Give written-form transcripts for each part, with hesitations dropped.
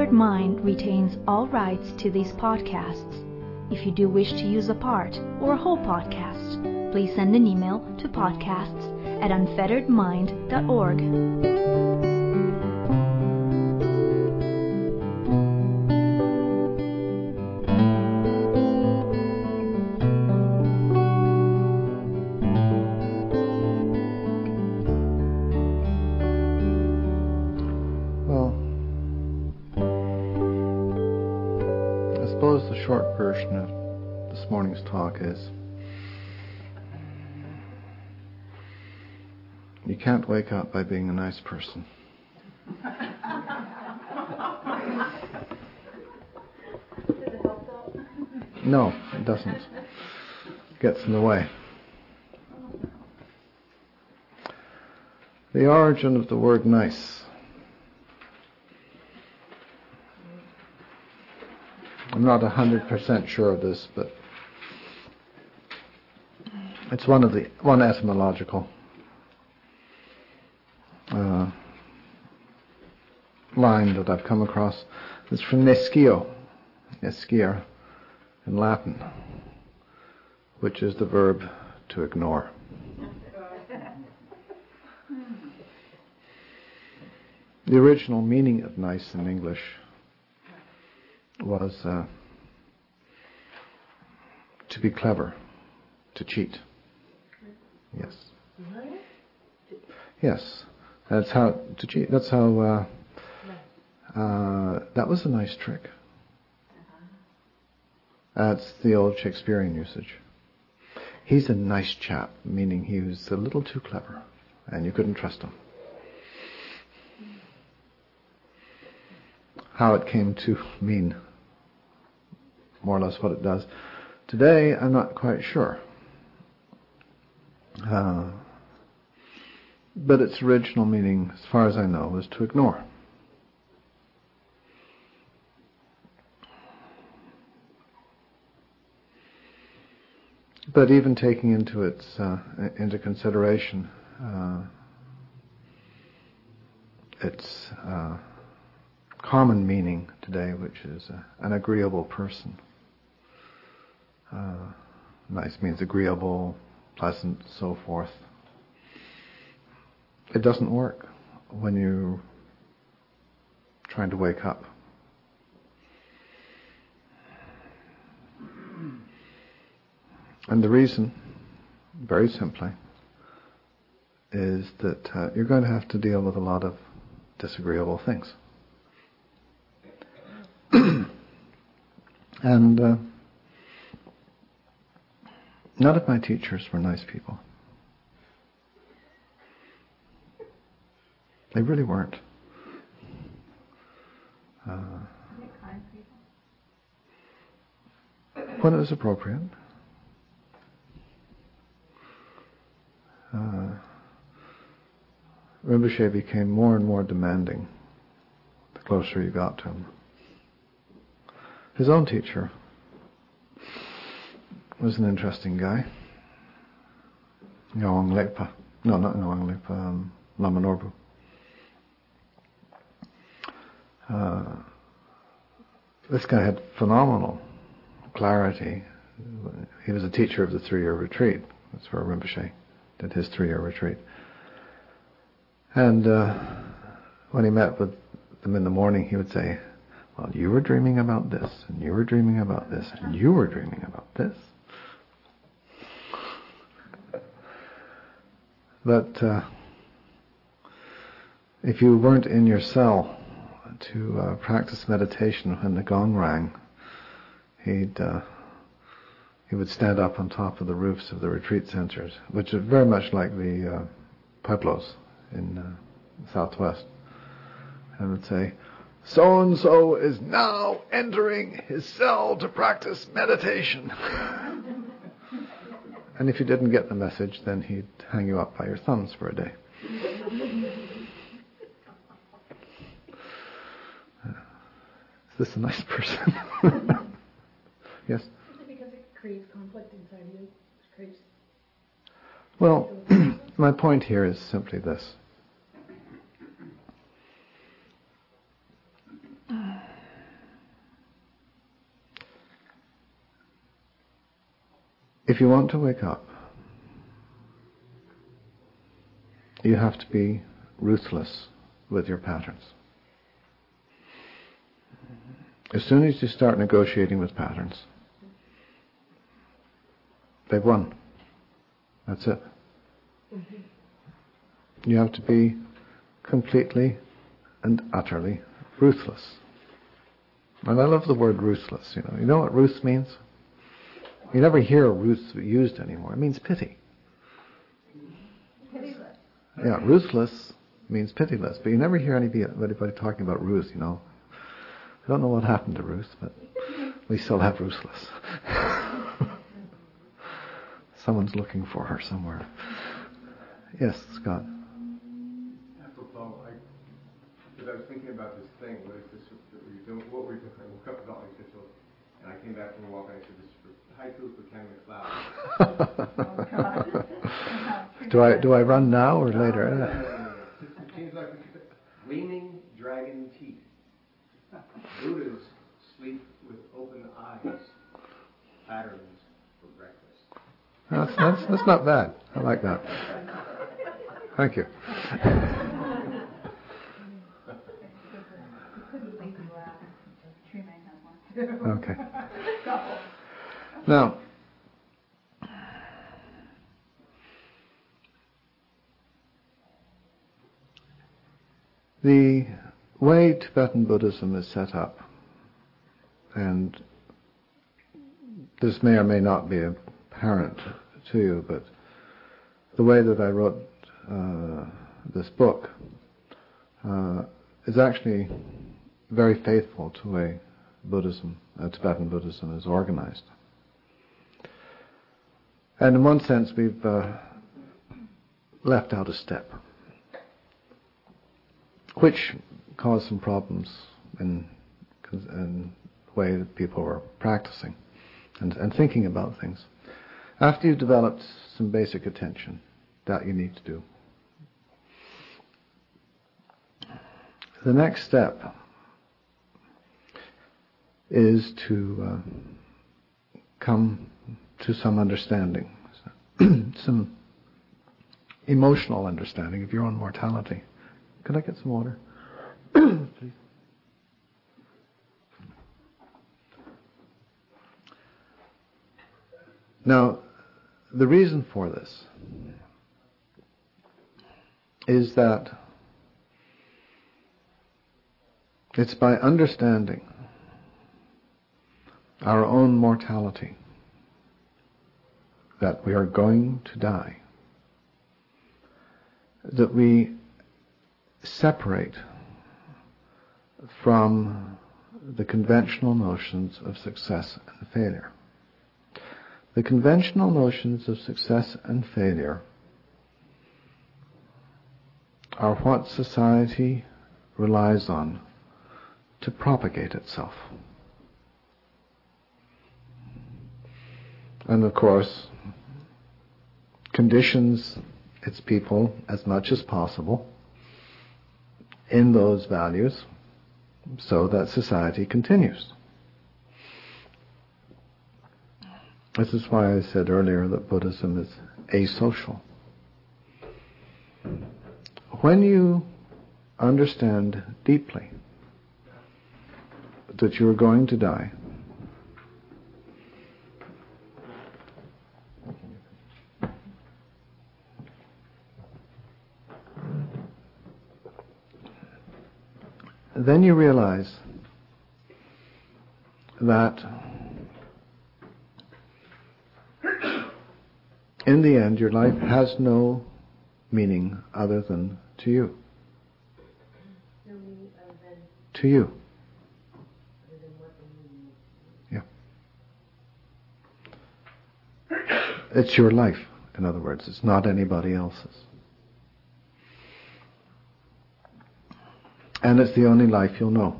Unfettered Mind retains all rights to these podcasts. If you do wish to use a part or a whole podcast, please send an email to podcasts@unfetteredmind.org. The short version of this morning's talk is you can't wake up by being a nice person. Does it help though? No, it doesn't. It gets in the way. The origin of the word nice. I'm not 100% sure of this, but it's one etymological line that I've come across. It's from nescio, nescere in Latin, which is the verb to ignore. The original meaning of nice in English was to be clever, to cheat. Yes. Yes. That's how to cheat. That's how. That was a nice trick. That's the old Shakespearean usage. He's a nice chap, meaning he was a little too clever, and you couldn't trust him. How it came to mean more or less what it does today, I'm not quite sure. But its original meaning, as far as I know, was to ignore. But even taking into consideration its common meaning today, which is an agreeable person. Nice means agreeable, pleasant, so forth. It doesn't work when you're trying to wake up. And the reason, very simply, is that you're going to have to deal with a lot of disagreeable things. And none of my teachers were nice people. They really weren't. When it was appropriate. Rinpoche became more and more demanding the closer you got to him. His own teacher was an interesting guy. Ngawang Lekpa. No, not Ngawang Lekpa. Lama Norbu. This guy had phenomenal clarity. He was a teacher of the 3-year retreat. That's where Rinpoche did his 3-year retreat. And when he met with them in the morning, he would say, well, you were dreaming about this, and you were dreaming about this, and you were dreaming about this. But if you weren't in your cell to practice meditation when the gong rang, he would stand up on top of the roofs of the retreat centers, which are very much like the pueblos in the southwest, and would say, so-and-so is now entering his cell to practice meditation. And if you didn't get the message, then he'd hang you up by your thumbs for a day. Is this a nice person? Yes? Is it because it creates conflict inside you? Well, my point here is simply this. If you want to wake up, you have to be ruthless with your patterns. As soon as you start negotiating with patterns, they've won. That's it. You have to be completely and utterly ruthless. And I love the word ruthless. You know what ruth means? You never hear ruth used anymore. It means pity. Yeah, ruthless means pitiless, but you never hear anybody talking about Ruth, I don't know what happened to Ruth, but we still have ruthless. Someone's looking for her somewhere. Yes, Scott. Apropos, because I was thinking about this thing, what is this that we're doing, what we're doing. I woke up about like this, and I came back from a walk and I said, this is for haiku for Ken McLeod. Do I run now or later? It seems like gleaming dragon teeth. Buddhas sleep with open eyes. Patterns for breakfast. That's not bad. I like that. Thank you. Okay. Now, the way Tibetan Buddhism is set up, and this may or may not be apparent to you, but the way that I wrote this book is actually very faithful to the way Tibetan Buddhism is organized. And in one sense, we've left out a step, which caused some problems in the way that people were practicing and thinking about things. After you've developed some basic attention, that you need to do. The next step is to come to some understanding, some emotional understanding of your own mortality. Could I get some water? Please. Now, the reason for this is that it's by understanding our own mortality that we are going to die, that we separate from the conventional notions of success and failure. The conventional notions of success and failure are what society relies on to propagate itself. And of course, conditions its people as much as possible in those values so that society continues. This is why I said earlier that Buddhism is asocial. When you understand deeply that you're going to die, then you realize that in the end your life has no meaning other than to you. No meaning other than To you. what the meaning is. Yeah. It's your life, in other words. It's not anybody else's. And it's the only life you'll know.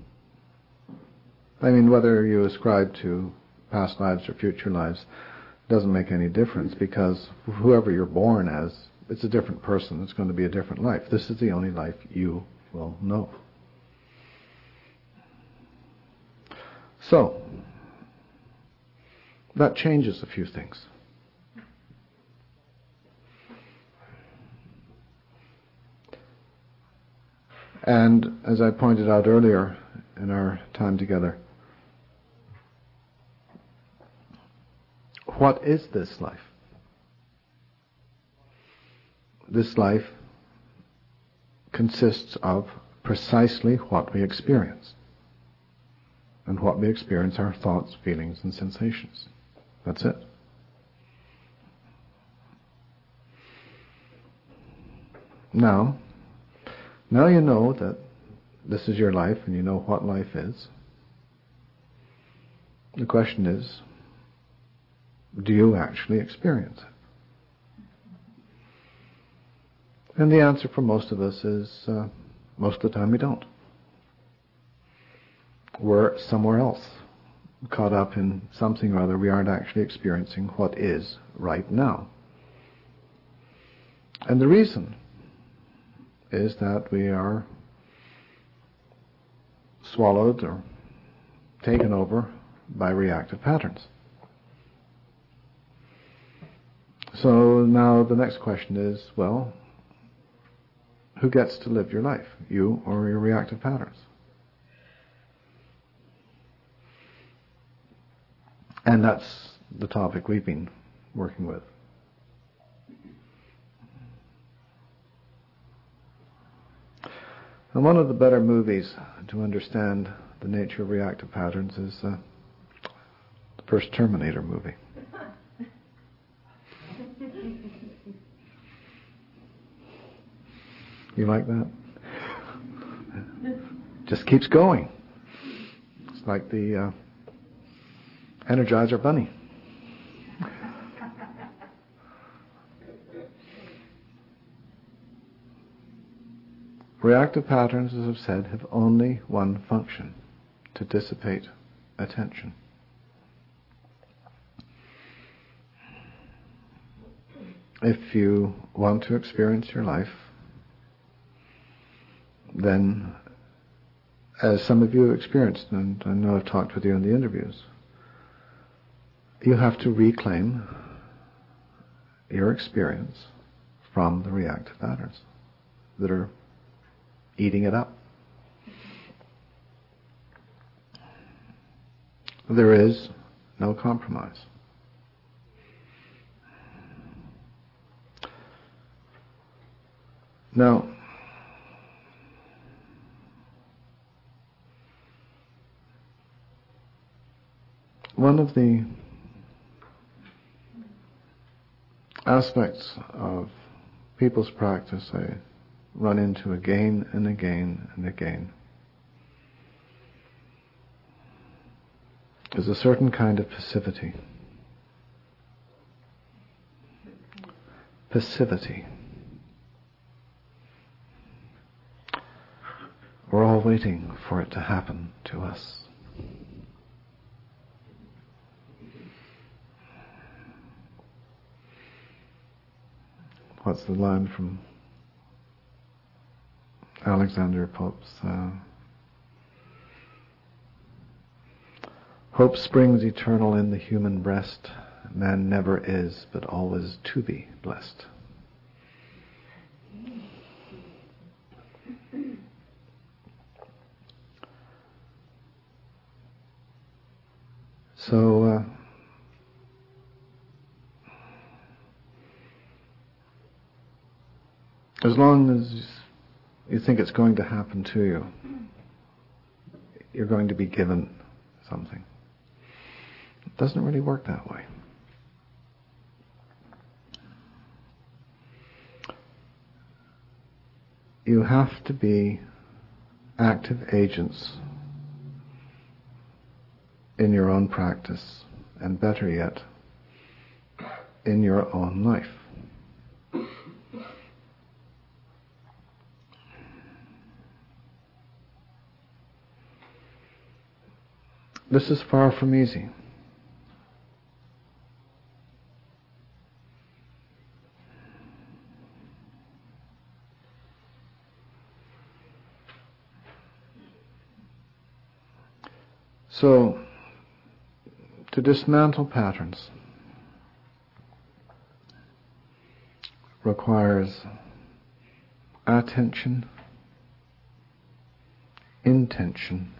I mean, whether you ascribe to past lives or future lives doesn't make any difference, because whoever you're born as, it's a different person. It's going to be a different life. This is the only life you will know. So, that changes a few things. And as I pointed out earlier in our time together, what is this life? This life consists of precisely what we experience. And what we experience are thoughts, feelings, and sensations. That's it. Now you know that this is your life and you know what life is. The question is, do you actually experience it? And the answer for most of us is, most of the time we don't. We're somewhere else, caught up in something or other. We aren't actually experiencing what is right now. And the reason is that we are swallowed or taken over by reactive patterns. So now the next question is, well, who gets to live your life? You or your reactive patterns? And that's the topic we've been working with. And one of the better movies to understand the nature of reactive patterns is the first Terminator movie. You like that? Just keeps going. It's like the Energizer Bunny. Reactive patterns, as I've said, have only one function: to dissipate attention. If you want to experience your life, then, as some of you have experienced, and I know I've talked with you in the interviews, you have to reclaim your experience from the reactive patterns that are eating it up. There is no compromise. Now, one of the aspects of people's practice I run into again and again and again is a certain kind of passivity. Passivity. We're all waiting for it to happen to us. What's the line from Alexander Pope's? Hope springs eternal in the human breast. Man never is, but always to be blessed. So, as long as you think it's going to happen to you, you're going to be given something. It doesn't really work that way. You have to be active agents in your own practice, and better yet, in your own life. This is far from easy. So, to dismantle patterns requires attention intention,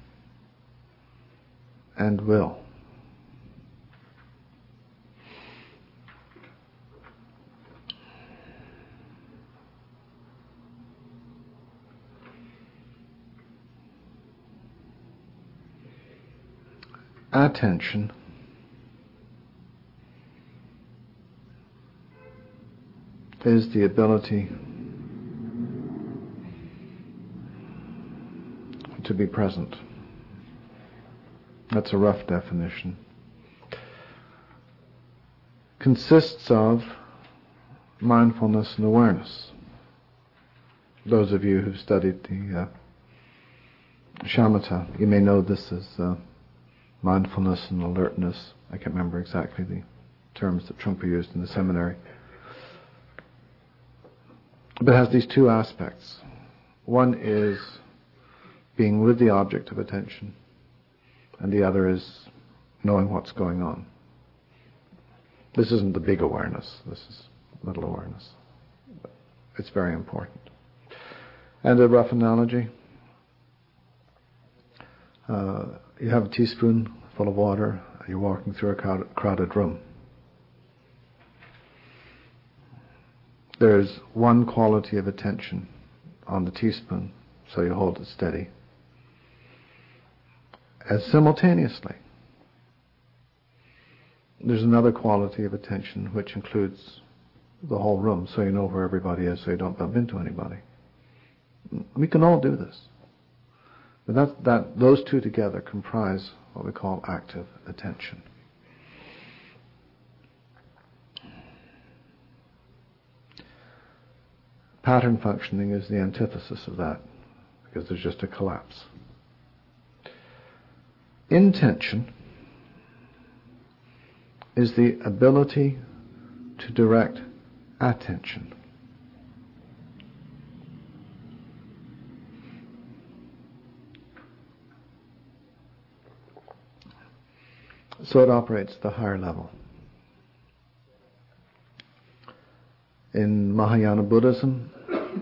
and will. Attention is the ability to be present. That's a rough definition. Consists of mindfulness and awareness. Those of you who've studied the shamatha, you may know this as mindfulness and alertness. I can't remember exactly the terms that Trungpa used in the seminary. But it has these two aspects. One is being with the object of attention, and the other is knowing what's going on. This isn't the big awareness, this is little awareness. It's very important. And a rough analogy, you have a teaspoon full of water, and you're walking through a crowded room. There's one quality of attention on the teaspoon, so you hold it steady. As simultaneously, there's another quality of attention which includes the whole room, so you know where everybody is, so you don't bump into anybody. We can all do this. But those two together comprise what we call active attention. Pattern functioning is the antithesis of that, because there's just a collapse. Intention is the ability to direct attention. So it operates at the higher level. In Mahayana Buddhism,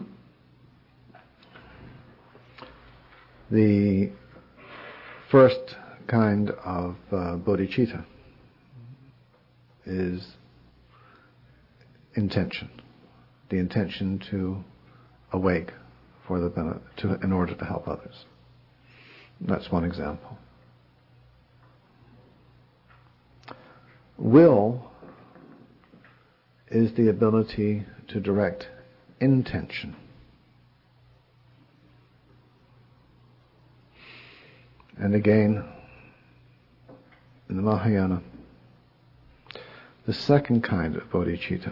the first kind of bodhicitta is intention, the intention to awake for the benefit, in order to help others. That's one example. Will is the ability to direct intention. And again, in the Mahayana, the second kind of bodhicitta,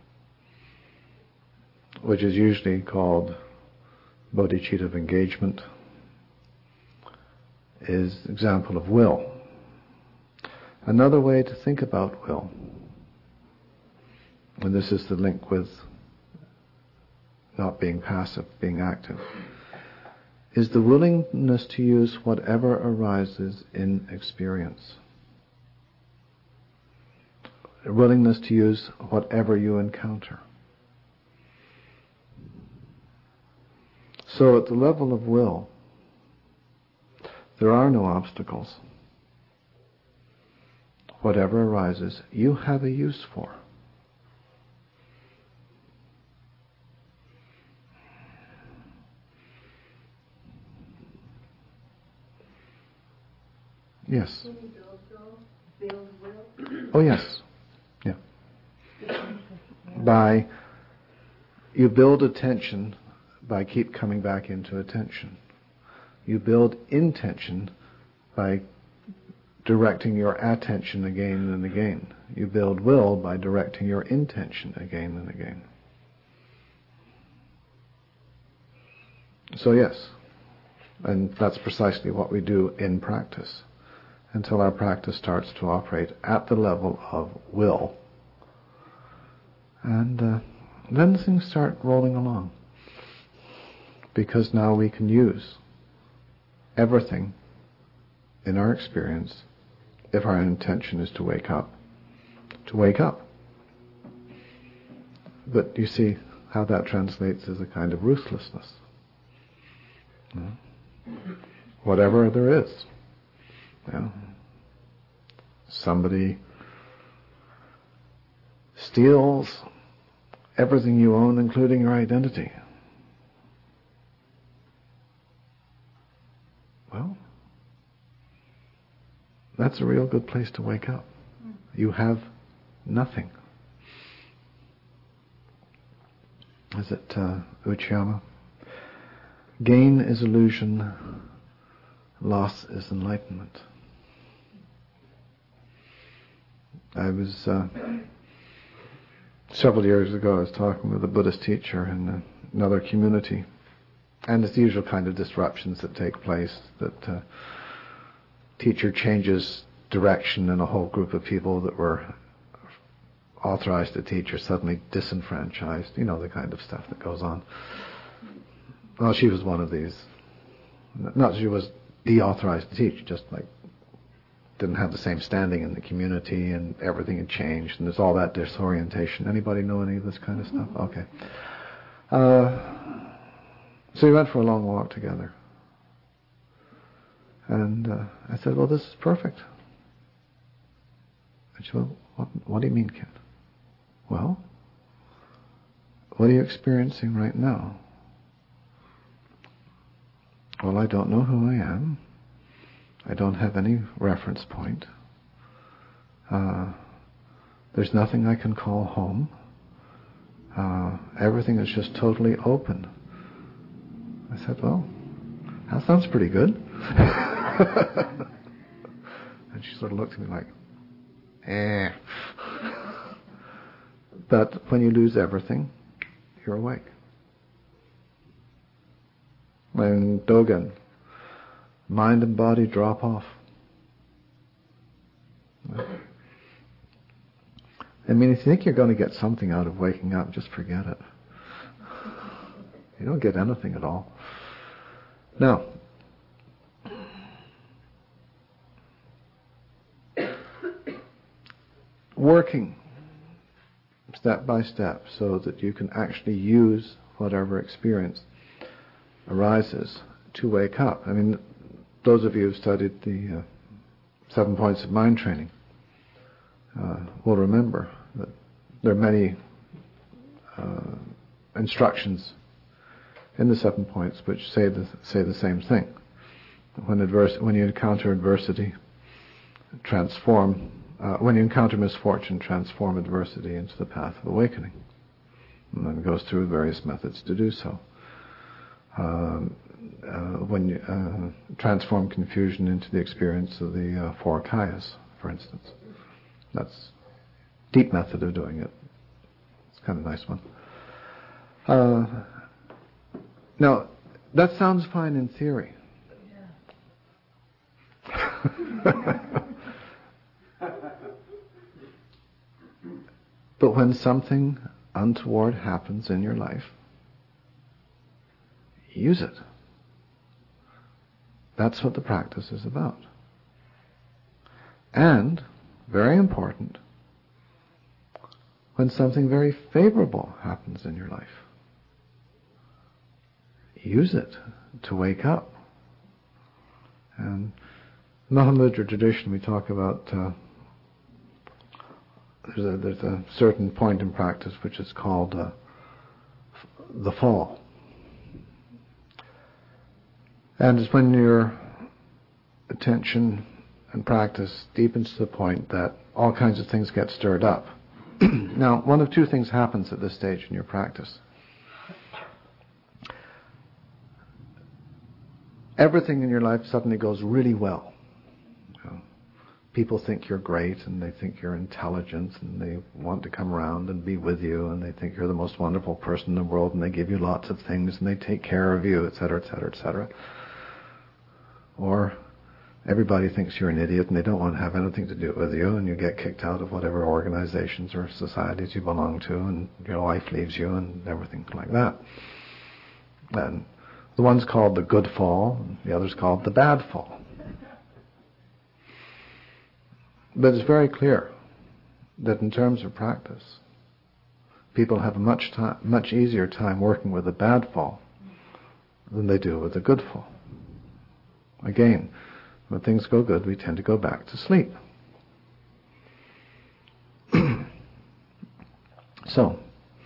which is usually called bodhicitta of engagement, is an example of will. Another way to think about will, and this is the link with not being passive, being active, is the willingness to use whatever arises in experience. A willingness to use whatever you encounter. So at the level of will, there are no obstacles. Whatever arises, you have a use for. Yes. Can you build will? Oh yes. Yeah. You build attention by keep coming back into attention. You build intention by directing your attention again and again. You build will by directing your intention again and again. So yes, and that's precisely what we do in practice, until our practice starts to operate at the level of will. And then things start rolling along, because now we can use everything in our experience, if our intention is to wake up, to wake up. But you see how that translates as a kind of ruthlessness. whatever there is. Somebody steals everything you own, including your identity. Well, that's a real good place to wake up. You have nothing. Is it Uchiyama? Gain is illusion, loss is enlightenment. I was, several years ago, I was talking with a Buddhist teacher in another community, and it's the usual kind of disruptions that take place, that teacher changes direction and a whole group of people that were authorized to teach are suddenly disenfranchised, the kind of stuff that goes on. Well, she was one of these. Not that she was deauthorized to teach, just like didn't have the same standing in the community and everything had changed and there's all that disorientation. Anybody know any of this kind of stuff? Okay. So we went for a long walk together. And I said, well, this is perfect. And she said, well, what do you mean, Ken? Well, what are you experiencing right now? Well, I don't know who I am. I don't have any reference point. There's nothing I can call home. Everything is just totally open. I said, well, that sounds pretty good. And she sort of looked at me like, But when you lose everything, you're awake. When Dogen, mind and body drop off. I mean, if you think you're going to get something out of waking up, just forget it. You don't get anything at all. Now, working step by step so that you can actually use whatever experience arises to wake up. I mean, those of you who've studied the 7 points of mind training will remember that there are many instructions in the 7 points which say the same thing. When you encounter adversity, when you encounter misfortune, transform adversity into the path of awakening. And then it goes through various methods to do so. When you transform confusion into the experience of the 4 kayas, for instance. That's a deep method of doing it. It's kind of a nice one. Now, that sounds fine in theory. But when something untoward happens in your life, use it. That's what the practice is about. And, very important, when something very favorable happens in your life, use it to wake up. And in the Mahamudra tradition we talk about there's a certain point in practice which is called the fall. And it's when your attention and practice deepens to the point that all kinds of things get stirred up. Now, one of 2 things happens at this stage in your practice. Everything in your life suddenly goes really well. People think you're great, and they think you're intelligent, and they want to come around and be with you, and they think you're the most wonderful person in the world, and they give you lots of things, and they take care of you, etc., etc., etc. Or everybody thinks you're an idiot, and they don't want to have anything to do with you, and you get kicked out of whatever organizations or societies you belong to, and your wife leaves you, and everything like that. And the one's called the good fall, and the other's called the bad fall. But it's very clear that in terms of practice, people have a much easier time working with a bad fall than they do with a good fall. Again, when things go good, we tend to go back to sleep. So,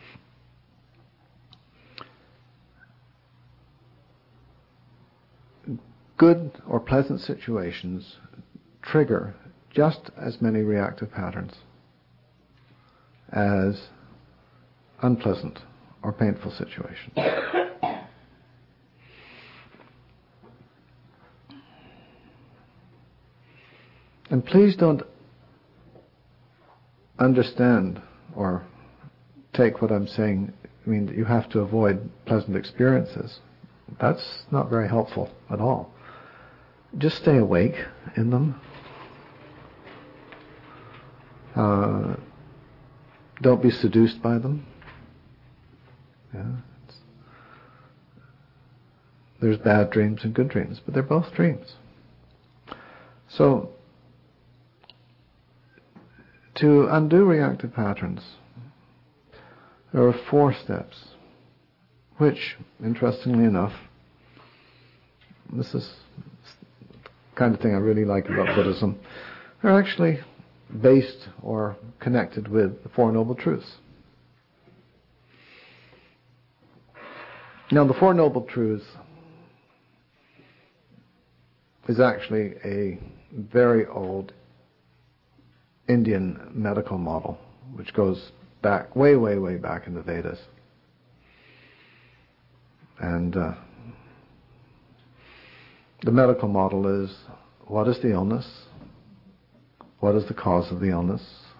good or pleasant situations trigger just as many reactive patterns as unpleasant or painful situations. And please don't understand or take what I'm saying, I mean, that you have to avoid pleasant experiences. That's not very helpful at all. Just stay awake in them. Don't be seduced by them. Yeah, there's bad dreams and good dreams, but they're both dreams. So, to undo reactive patterns, there are 4 steps, which, interestingly enough, this is the kind of thing I really like about Buddhism, are actually based or connected with the Four Noble Truths. Now, the Four Noble Truths is actually a very old Indian medical model, which goes back, way, way, way back in the Vedas. And the medical model is, what is the illness? What is the cause of the illness?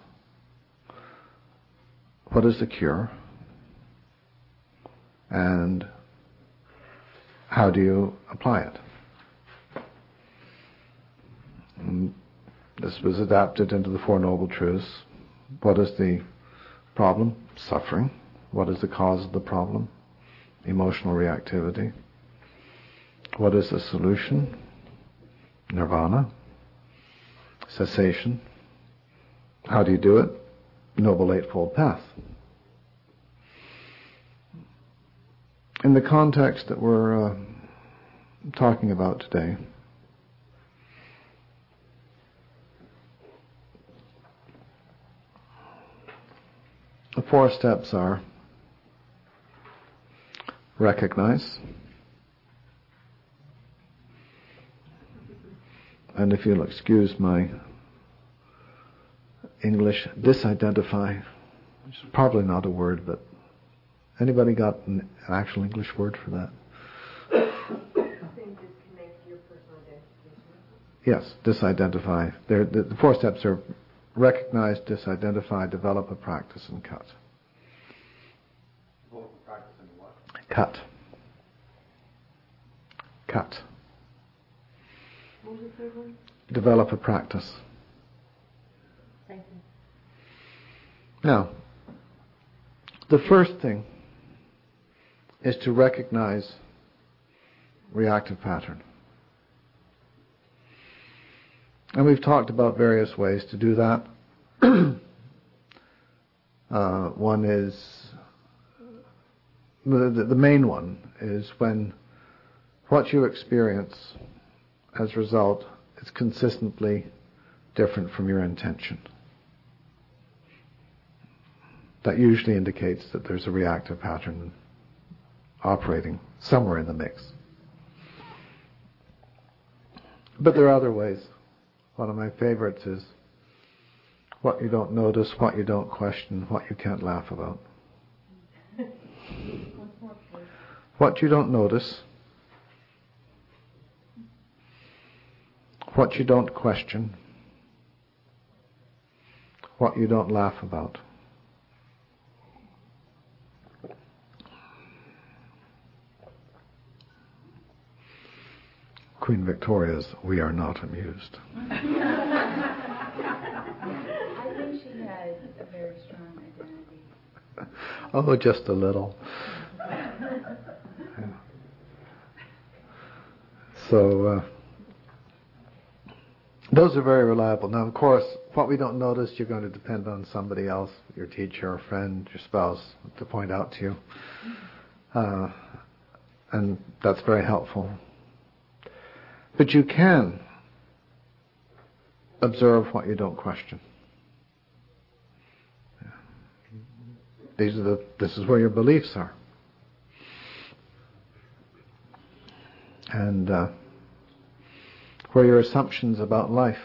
What is the cure? And how do you apply it? And this was adapted into the Four Noble Truths. What is the problem? Suffering. What is the cause of the problem? Emotional reactivity. What is the solution? Nirvana. Cessation. How do you do it? Noble Eightfold Path. In the context that we're talking about today, the 4 steps are: recognize, and if you'll excuse my English, disidentify, which is probably not a word, but anybody got an actual English word for that? Disconnect your personal identification. Yes, disidentify. The 4 steps are recognize, disidentify, develop a practice, and cut. Develop a practice and what? Cut. Cut. What was the third one? Develop a practice. Thank you. Now, the first thing is to recognize reactive pattern. And we've talked about various ways to do that. One is, the main one is when what you experience as a result is consistently different from your intention. That usually indicates that there's a reactive pattern operating somewhere in the mix. But there are other ways. One of my favorites is what you don't notice, what you don't question, what you can't laugh about. What you don't notice, what you don't question, what you don't laugh about. Queen Victoria's "We Are Not Amused." I think she has a very strong identity. Oh, just a little. Yeah. So, those are very reliable. Now, of course, what we don't notice, you're going to depend on somebody else, your teacher, or friend, your spouse, to point out to you. And that's very helpful. But you can observe what you don't question. This is where your beliefs are. And where your assumptions about life.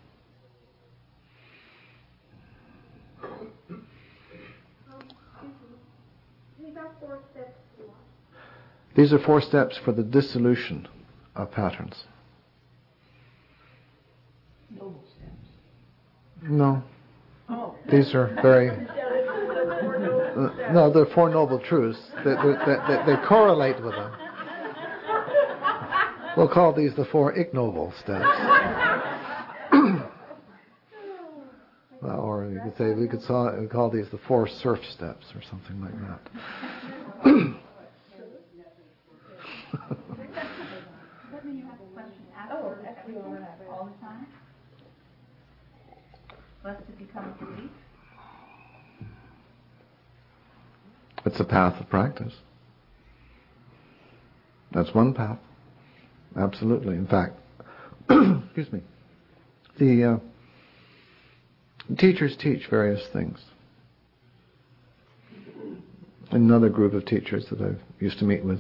These are 4 steps for the dissolution of patterns. Noble steps. No. Oh. These are very... no, they're 4 noble truths. They correlate with them. We'll call these the 4 ignoble steps. Well, or you could say we could call these the 4 surf steps or something like that. Does that mean you have a question after everything all the time? Lest it become a belief? It's a path of practice. That's one path. Absolutely. In fact, excuse me, the teachers teach various things. Another group of teachers that I used to meet with,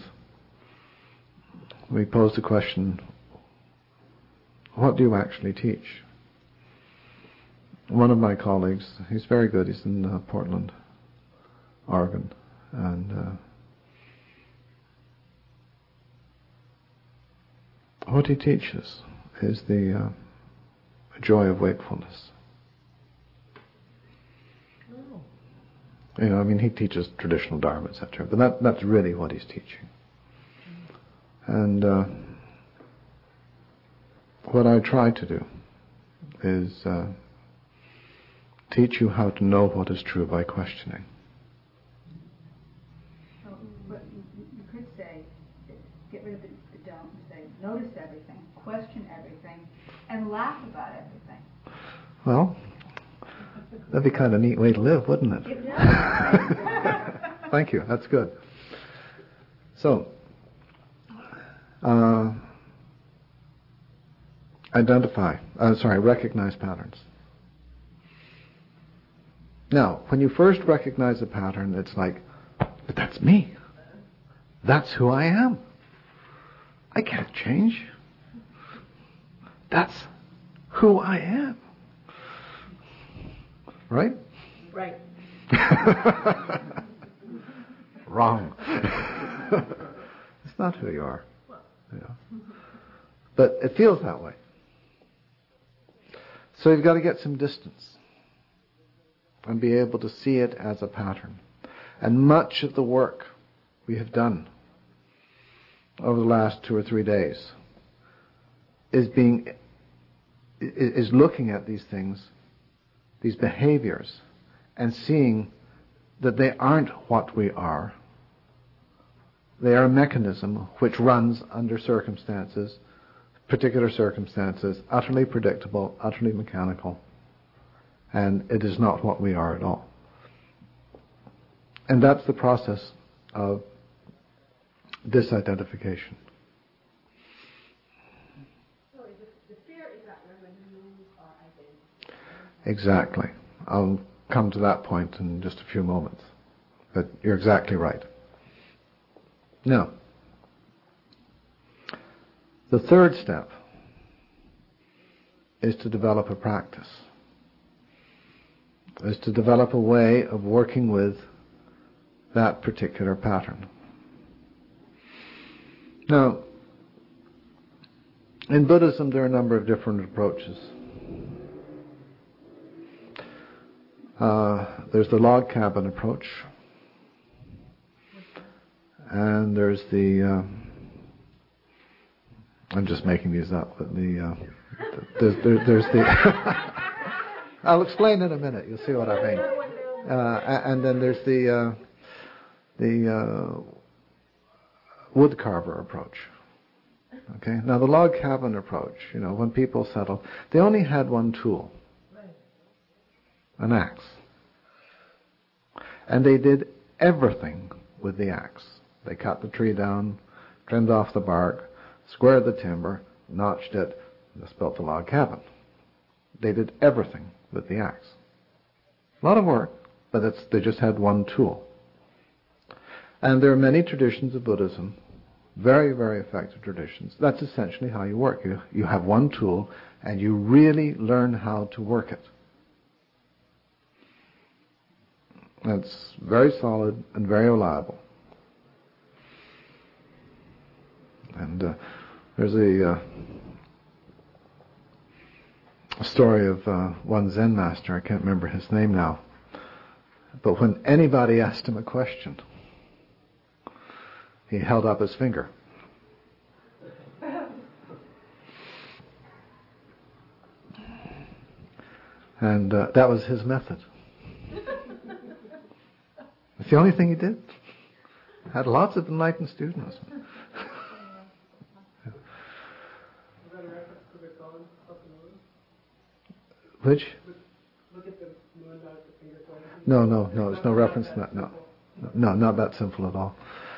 we posed a question, what do you actually teach? One of my colleagues, he's very good, he's in Portland, Oregon, and what he teaches is the joy of wakefulness. You know, I mean, he teaches traditional Dharma, etc., but that's really what he's teaching. And what I try to do is teach you how to know what is true by questioning. So, but you could say, get rid of the don't and say, notice everything, question everything, and laugh about everything. Well, that'd be kind of a neat way to live, wouldn't it? Thank you, that's good. So, recognize patterns. Now, when you first recognize a pattern, it's like, but that's me. That's who I am. I can't change. That's who I am. Right? Right. Wrong. It's not who you are. Yeah. But it feels that way. So you've got to get some distance and be able to see it as a pattern. And much of the work we have done over the last 2 or 3 days is looking at these things, these behaviors, and seeing that they aren't what we are. They are a mechanism which runs under circumstances, particular circumstances, utterly predictable, utterly mechanical, and it is not what we are at all. And that's the process of disidentification. So the fear is that when we lose our identity. Exactly. I'll come to that point in just a few moments. But you're exactly right. Now, the third step is to develop a practice, is to develop a way of working with that particular pattern. Now, in Buddhism there are a number of different approaches. There's the log cabin approach, and there's the I'm just making these up, but there's the I'll explain in a minute. You'll see what I mean. And then there's the wood carver approach. Okay. Now the log cabin approach, when people settled, they only had one tool, an axe, and they did everything with the axe. They cut the tree down, trimmed off the bark, squared the timber, notched it, just built the log cabin. They did everything with the axe. A lot of work, but they just had one tool. And there are many traditions of Buddhism, very, very effective traditions. That's essentially how you work. You have one tool, and you really learn how to work it. That's very solid and very reliable. And there's a story of one Zen master, I can't remember his name now, but when anybody asked him a question, he held up his finger. And that was his method. It's the only thing he did. Had lots of enlightened students. Which? Look at the moon, not the finger going. No, there's no reference to that, no. No, not that simple at all.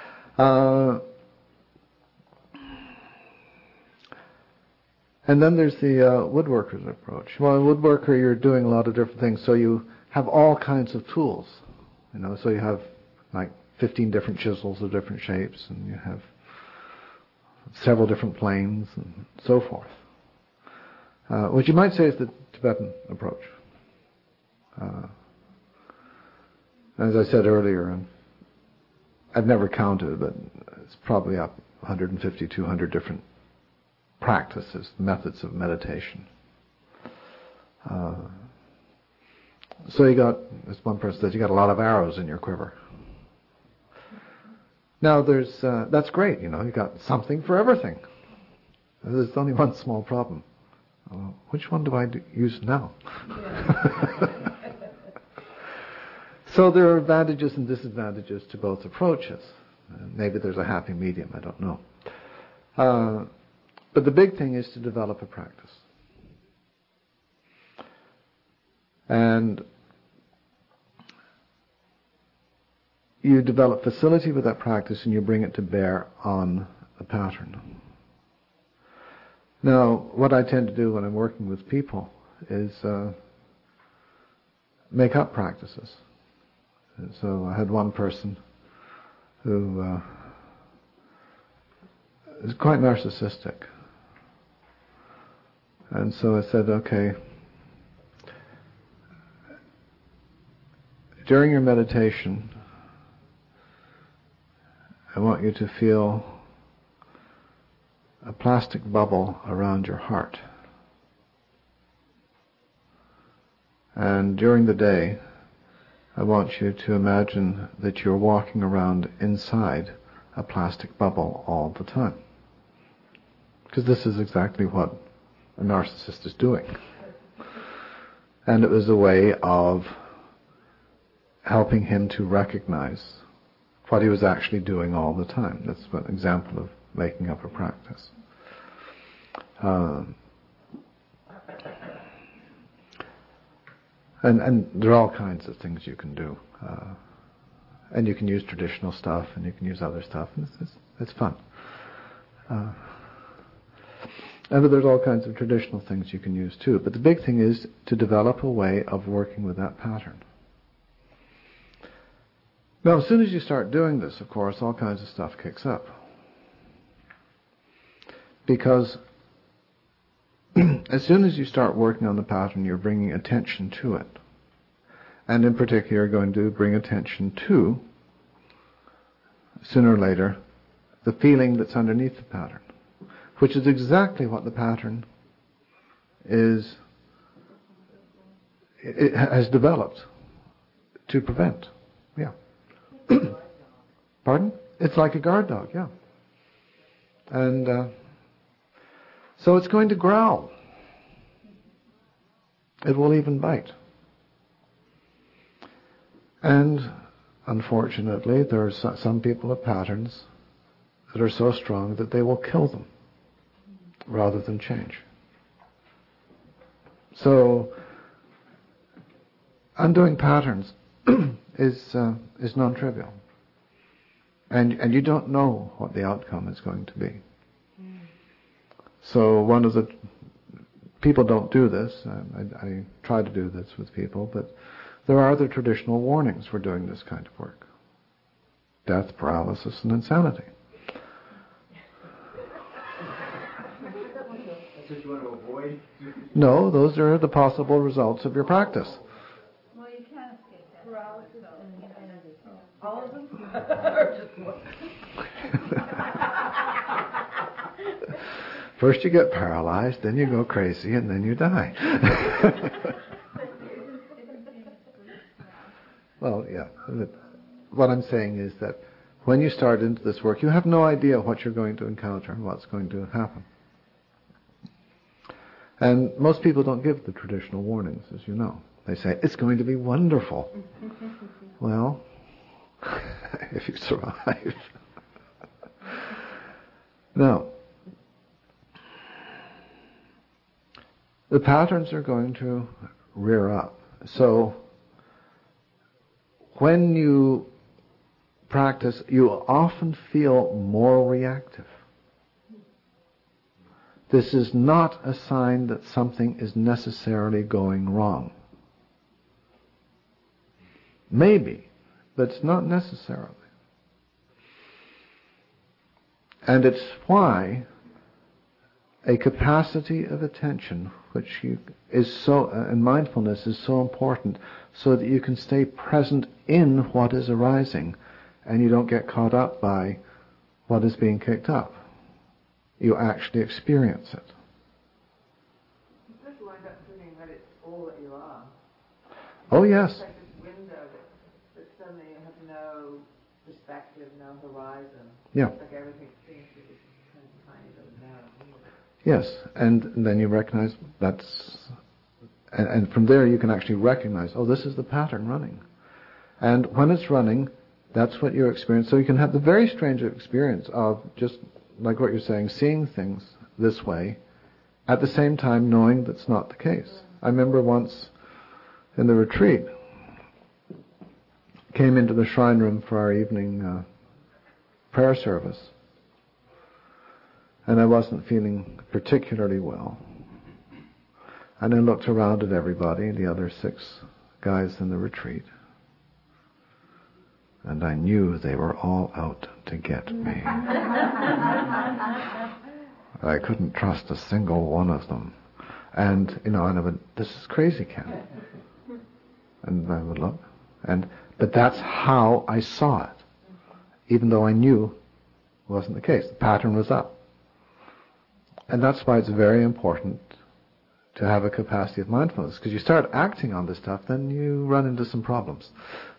And then there's the woodworker's approach. Well, in woodworker, you're doing a lot of different things, so you have all kinds of tools. So you have like 15 different chisels of different shapes, and you have several different planes, and so forth. What you might say is the Tibetan approach. As I said earlier, and I've never counted, but it's probably up 150, 200 different practices, methods of meditation. So you got, as one person says, you got a lot of arrows in your quiver. Now that's great, you got something for everything. There's only one small problem. Which one do I use now? So there are advantages and disadvantages to both approaches. Maybe there's a happy medium, I don't know. But the big thing is to develop a practice. And you develop facility with that practice and you bring it to bear on a pattern. Now, what I tend to do when I'm working with people is make up practices. So I had one person who is quite narcissistic. And so I said, okay, during your meditation, I want you to feel a plastic bubble around your heart. And during the day, I want you to imagine that you're walking around inside a plastic bubble all the time. Because this is exactly what a narcissist is doing. And it was a way of helping him to recognize what he was actually doing all the time. That's an example of making up a practice. And there are all kinds of things you can do. And you can use traditional stuff, and you can use other stuff, and it's fun. And there's all kinds of traditional things you can use too. But the big thing is to develop a way of working with that pattern. Now, as soon as you start doing this, of course, all kinds of stuff kicks up. Because as soon as you start working on the pattern, you're bringing attention to it. And in particular, you're going to bring attention to, sooner or later, the feeling that's underneath the pattern, which is exactly what the pattern it has developed to prevent. Yeah. Pardon? It's like a guard dog, yeah. And so it's going to growl. It will even bite. And unfortunately, there are some people have patterns that are so strong that they will kill them rather than change. So undoing patterns is non-trivial. And you don't know what the outcome is going to be. So one of the people don't do this. I try to do this with people, but there are the traditional warnings for doing this kind of work: death, paralysis, and insanity. That's what you want to avoid? No, those are the possible results of your practice. Well, you can't escape that. Paralysis and insanity. All of them? Or just one? First you get paralyzed, then you go crazy, and then you die. Well, yeah. What I'm saying is that when you start into this work, you have no idea what you're going to encounter and what's going to happen. And most people don't give the traditional warnings, as you know. They say, it's going to be wonderful. Well, if you survive. Now, the patterns are going to rear up. So, when you practice, you often feel more reactive. This is not a sign that something is necessarily going wrong. Maybe, but it's not necessarily. And it's why a capacity of attention, which is so, and mindfulness is so important, so that you can stay present in what is arising, and you don't get caught up by what is being kicked up. You actually experience it. You just wind up feeling that it's all that you are. Oh yes. It's like this window that suddenly you have no perspective, no horizon. Yeah. It's like everything seems to be kind of tiny little narrow. Yes, and then you recognize that's, and from there you can actually recognize, oh, this is the pattern running. And when it's running, that's what you experience. So you can have the very strange experience of just, like what you're saying, seeing things this way, at the same time knowing that's not the case. I remember once in the retreat, came into the shrine room for our evening prayer service, and I wasn't feeling particularly well. And I looked around at everybody, the other 6 guys in the retreat, and I knew they were all out to get me. I couldn't trust a single one of them. And, and I went, this is crazy, Ken. And I would look. But that's how I saw it, even though I knew it wasn't the case. The pattern was up. And that's why it's very important to have a capacity of mindfulness, because you start acting on this stuff, then you run into some problems.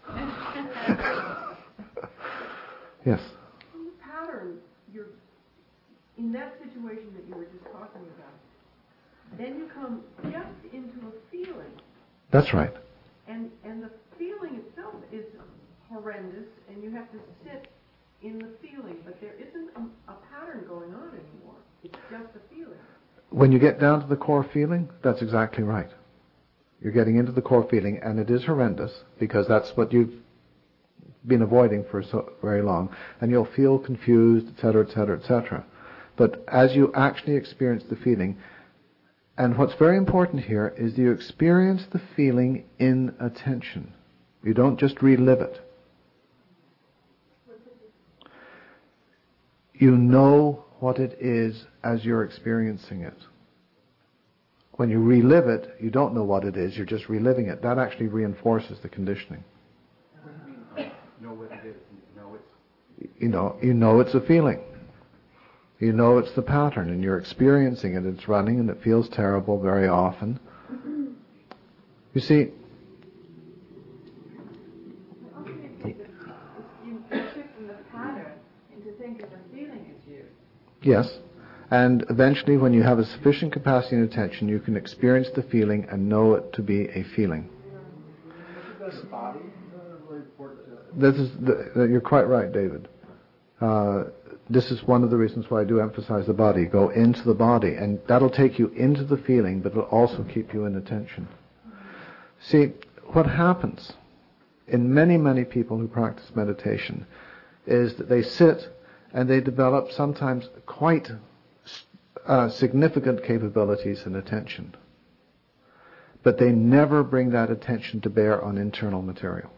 Yes. In the pattern, you're in that situation that you were just talking about. Then you come just into a feeling, That's right. and the feeling itself is horrendous, and you have to sit in the feeling. But there isn't a pattern going on anymore. It's just a feeling. When you get down to the core feeling, that's exactly right. You're getting into the core feeling, and it is horrendous, because that's what you've been avoiding for so very long, and you'll feel confused, etc., etc., etc. But as you actually experience the feeling, and what's very important here is you experience the feeling in attention. You don't just relive it. You know what it is as you're experiencing it. When you relive it, you don't know what it is, you're just reliving it. That actually reinforces the conditioning. What do you mean, know what it is? You know it's a feeling. You know it's the pattern, and you're experiencing it. It's running, and it feels terrible very often. You see, You shift from the pattern into thinking the feeling is you. yes, and eventually when you have a sufficient capacity and attention, you can experience the feeling and know it to be a feeling. You're quite right, David. This is one of the reasons why I do emphasize the body. Go into the body, and that'll take you into the feeling, but it'll also keep you in attention. See, what happens in many, many people who practice meditation is that they sit and they develop sometimes quite significant capabilities in attention, but they never bring that attention to bear on internal material.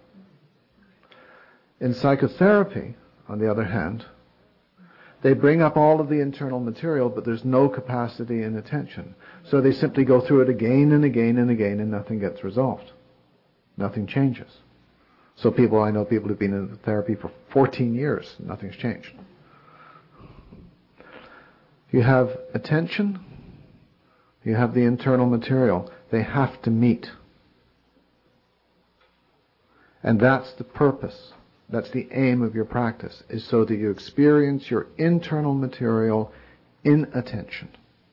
In psychotherapy, on the other hand, they bring up all of the internal material, but there's no capacity in attention. So they simply go through it again and again and again, and nothing gets resolved. Nothing changes. So I know people who've been in therapy for 14 years, nothing's changed. You have attention, you have the internal material. They have to meet. And that's the purpose. That's the aim of your practice, is so that you experience your internal material in attention.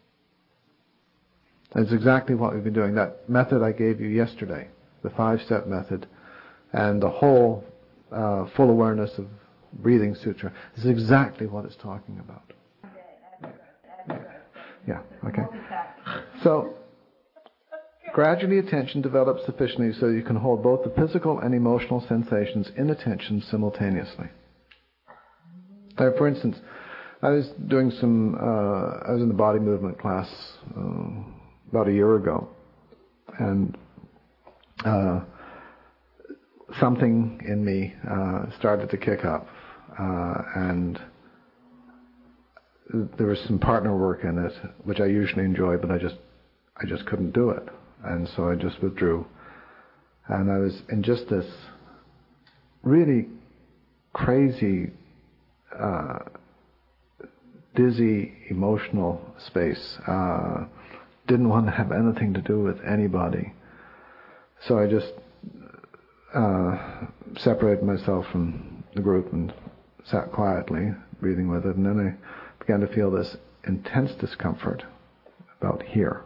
That's exactly what we've been doing. That method I gave you yesterday, the 5-step method, and the whole full awareness of breathing sutra, is exactly what it's talking about. Yeah, okay. So, gradually attention develops sufficiently so you can hold both the physical and emotional sensations in attention simultaneously. For instance, I was doing I was in the body movement class about a year ago, and something in me started to kick up, and there was some partner work in it, which I usually enjoy, but I just couldn't do it. And so I just withdrew. And I was in just this really crazy, dizzy, emotional space. Didn't want to have anything to do with anybody. So I just separated myself from the group and sat quietly, breathing with it. And then I began to feel this intense discomfort about here.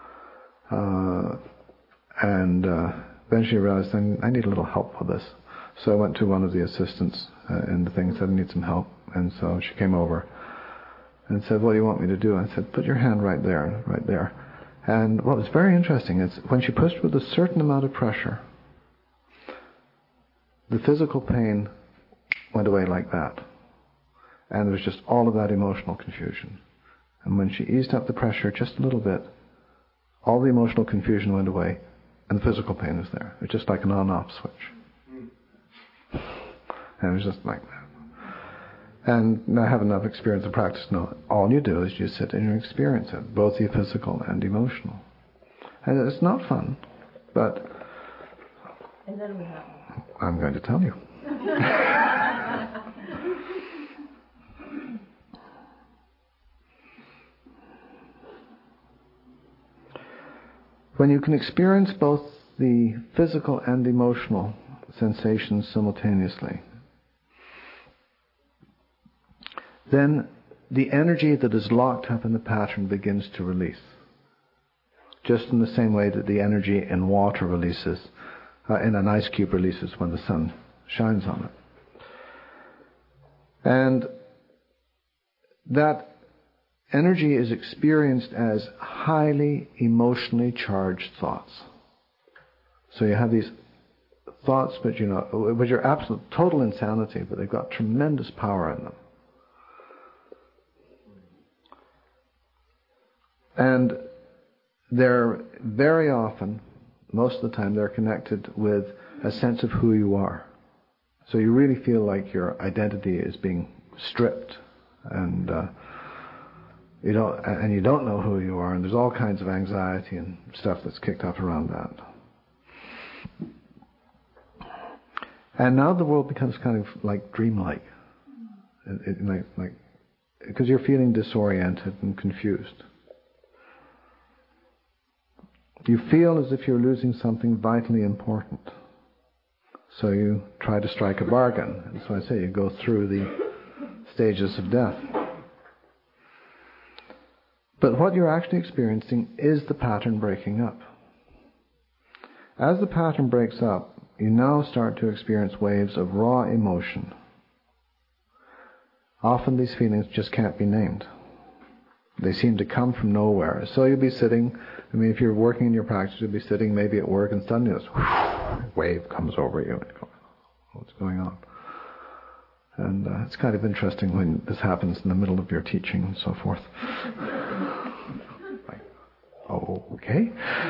And eventually realized I need a little help with this. So I went to one of the assistants in the thing and said, I need some help. And so she came over and said, what do you want me to do? I said, put your hand right there, right there. And what was very interesting is when she pushed with a certain amount of pressure, the physical pain went away like that. And there was just all of that emotional confusion. And when she eased up the pressure just a little bit, all the emotional confusion went away, and the physical pain was there. It was just like an on-off switch. And it was just like that. And I have enough experience and practice to know all you do is you sit and you experience it, both the physical and emotional. And it's not fun, but And then we have. I'm going to tell you. When you can experience both the physical and emotional sensations simultaneously, then the energy that is locked up in the pattern begins to release. Just in the same way that the energy in water releases, in an ice cube releases when the sun shines on it. And that energy is experienced as highly emotionally charged thoughts. So you have these thoughts which are absolute, total insanity, but they've got tremendous power in them. And they're very often, most of the time, they're connected with a sense of who you are. So you really feel like your identity is being stripped, and you don't know who you are, and there's all kinds of anxiety and stuff that's kicked up around that. And now the world becomes kind of like dreamlike, because you're feeling disoriented and confused. You feel as if you're losing something vitally important. So you try to strike a bargain. And so I say you go through the stages of death. But what you're actually experiencing is the pattern breaking up. As the pattern breaks up, you now start to experience waves of raw emotion. Often these feelings just can't be named. They seem to come from nowhere. So you'll be sitting, if you're working in your practice, you'll be sitting maybe at work and suddenly this wave comes over you. And you go, what's going on? And it's kind of interesting when this happens in the middle of your teaching and so forth. okay?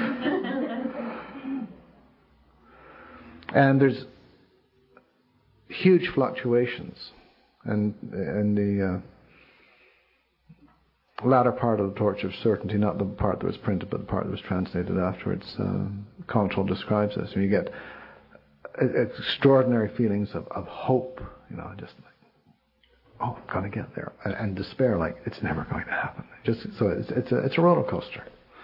And there's huge fluctuations. And the latter part of the Torch of Certainty, not the part that was printed, but the part that was translated afterwards, Consol describes this. And you get extraordinary feelings of hope, just like, oh, I'm going to get there, and despair, like it's never going to happen. It's a roller coaster.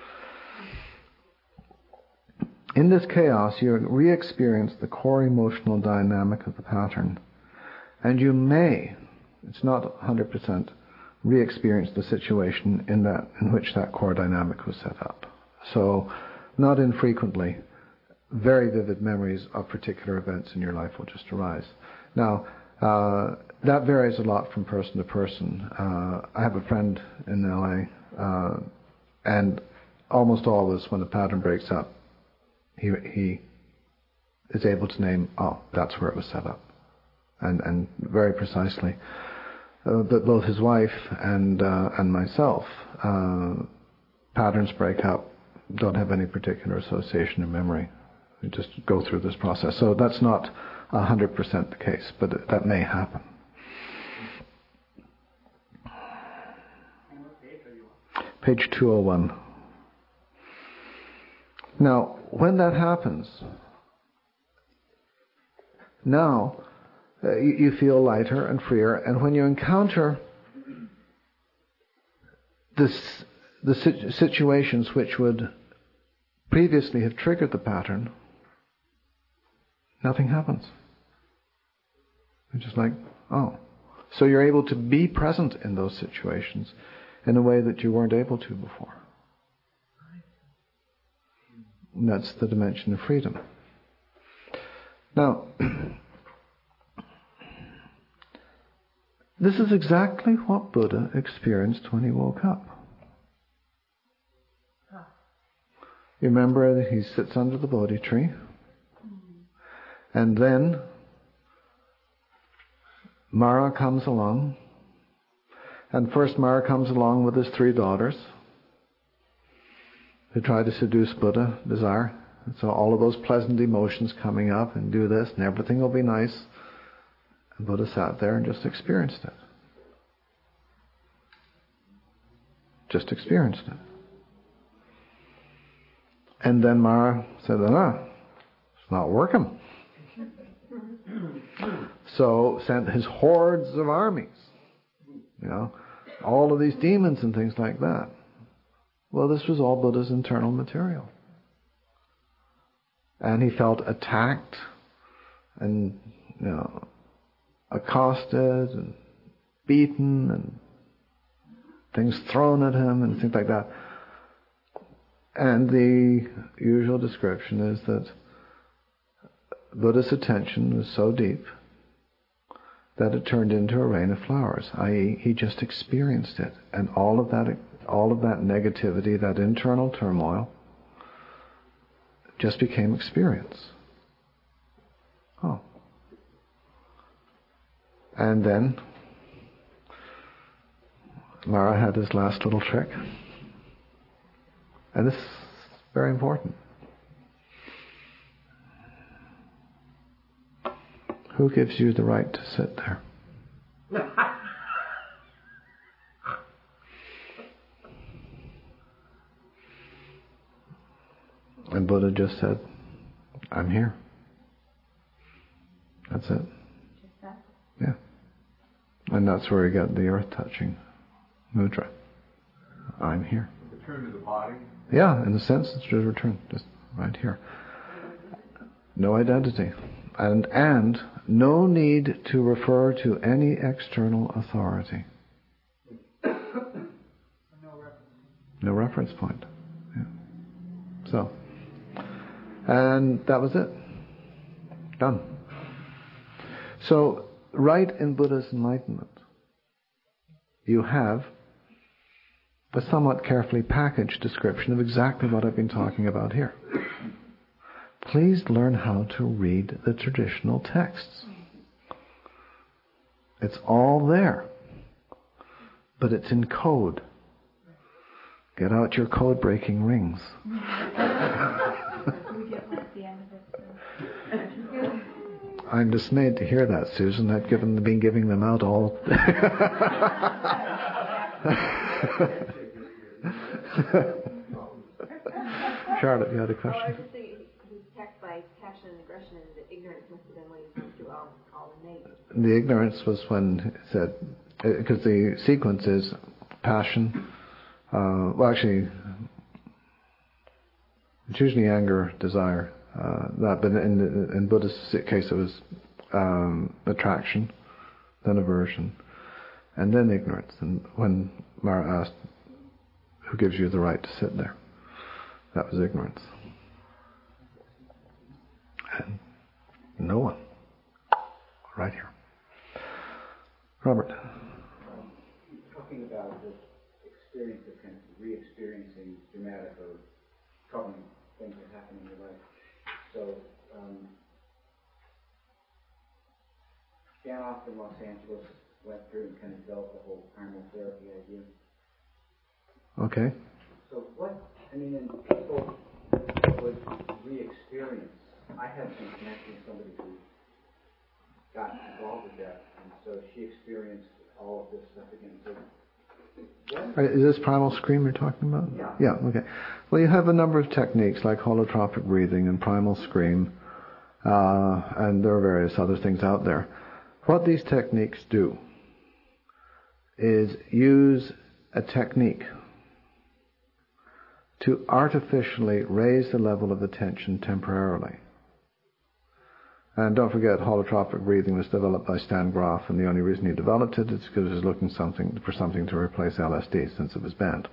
In this chaos, you re-experience the core emotional dynamic of the pattern, and you may, it's not 100%, re-experience the situation in which that core dynamic was set up. So, not infrequently, very vivid memories of particular events in your life will just arise. Now, that varies a lot from person to person. I have a friend in LA, and almost always when the pattern breaks up, he is able to name, oh, that's where it was set up, and very precisely. But both his wife and myself, patterns break up, don't have any particular association or memory. We just go through this process. So that's not 100% the case, but that may happen. Page 201. Now, when that happens, now you feel lighter and freer, and when you encounter the situations which would previously have triggered the pattern, nothing happens. It's just like, oh. So you're able to be present in those situations in a way that you weren't able to before. And that's the dimension of freedom. Now, this is exactly what Buddha experienced when he woke up. You remember that he sits under the Bodhi tree, and then Mara comes along, and first Mara comes along with his 3 daughters who try to seduce Buddha, desire. And so all of those pleasant emotions coming up, and do this, and everything will be nice. And Buddha sat there and just experienced it. Just experienced it. And then Mara said, it's not working. So sent his hordes of armies, all of these demons and things like that. Well, this was all Buddha's internal material. And he felt attacked and, accosted and beaten and things thrown at him and things like that. And the usual description is that Buddha's attention was so deep that it turned into a rain of flowers, i.e. he just experienced it. And all of that negativity, that internal turmoil, just became experience. Oh. And then Mara had his last little trick. And this is very important. Who gives you the right to sit there? And Buddha just said, I'm here. That's it. Just that? Yeah. And that's where he got the earth-touching mudra. I'm here. Return to the body? Yeah, in a sense, it's just return. Just right here. No identity. And no need to refer to any external authority. No reference point. Yeah. So, and that was it. Done. So, right in Buddha's enlightenment, you have a somewhat carefully packaged description of exactly what I've been talking about here. Please learn how to read the traditional texts. It's all there, but it's in code. Get out your code-breaking rings. We get at the end of it. I'm dismayed to hear that, Susan. I've been giving them out all. Charlotte, you had a question? I was just thinking, he's attacked by passion and aggression, and the ignorance must have been what he's going through all innate. The ignorance was when it said, because the sequence is passion, actually, it's usually anger, desire, but in Buddhist case it was attraction, then aversion, and then ignorance. And when Mara asked, who gives you the right to sit there? That was ignorance. And no one. Right here. Robert. Talking about this experience of kind of re-experiencing dramatic or troubling things that happen in your life. So, Janoff in Los Angeles went through and kind of developed the whole primal therapy idea. Okay. So what, in people would re-experience, I have been connecting with somebody who got involved with that, and so she experienced all of this stuff again. So is this primal scream you're talking about? Yeah. Yeah, okay. Well, you have a number of techniques like holotropic breathing and primal scream, and there are various other things out there. What these techniques do is use a technique to artificially raise the level of attention temporarily. And don't forget, holotropic breathing was developed by Stan Grof, and the only reason he developed it is because he was looking for something to replace LSD since it was banned.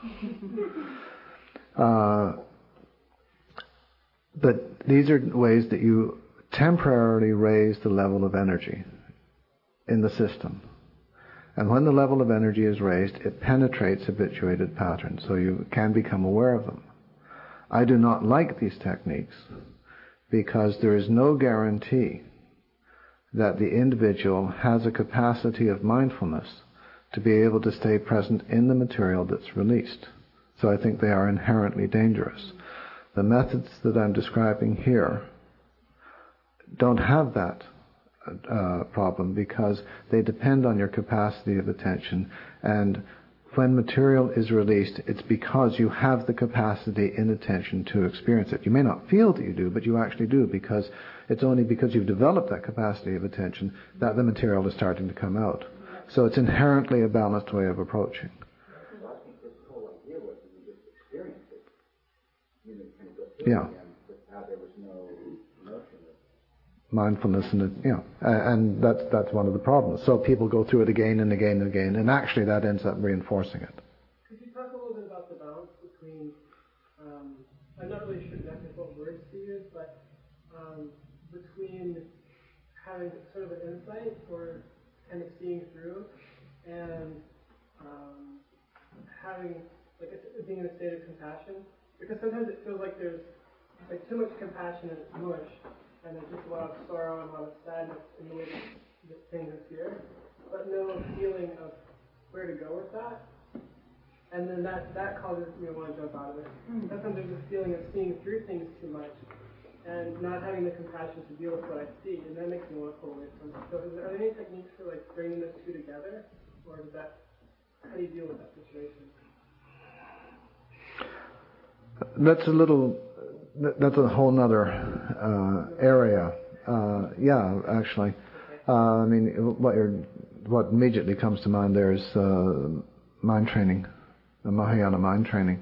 But these are ways that you temporarily raise the level of energy in the system. And when the level of energy is raised, it penetrates habituated patterns, so you can become aware of them. I do not like these techniques because there is no guarantee that the individual has a capacity of mindfulness to be able to stay present in the material that's released. So I think they are inherently dangerous. The methods that I'm describing here don't have that problem because they depend on your capacity of attention, and when material is released, it's because you have the capacity in attention to experience it. You may not feel that you do, but you actually do, because it's only because you've developed that capacity of attention that the material is starting to come out. So it's inherently a balanced way of approaching. I think this whole idea was that you just experienced it. You know, kind of go through Yeah. it again, but how there was no notion of Mindfulness and that's one of the problems. So people go through it again and again and again, and actually that ends up reinforcing it. Could you talk a little bit about the balance between, I'm not really sure exactly what words to use, but between having sort of an insight or kind of seeing through and having, being in a state of compassion? Because sometimes it feels like there's too much compassion and it's mush, and there's just a lot of sorrow and a lot of sadness in the way that things appear, but no feeling of where to go with that. And then that causes me to want to jump out of it. Sometimes there's this feeling of seeing through things too much and not having the compassion to deal with what I see, and that makes me want to pull away from it. So are there any techniques for bringing those two together, or how do you deal with that situation? That's a whole nother area. Actually. What immediately comes to mind there is mind training, the Mahayana mind training.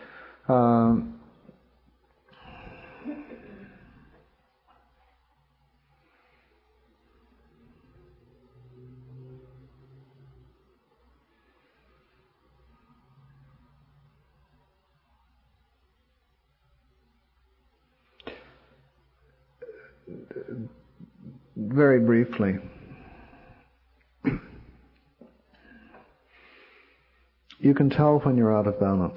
Very briefly, you can tell when you're out of balance.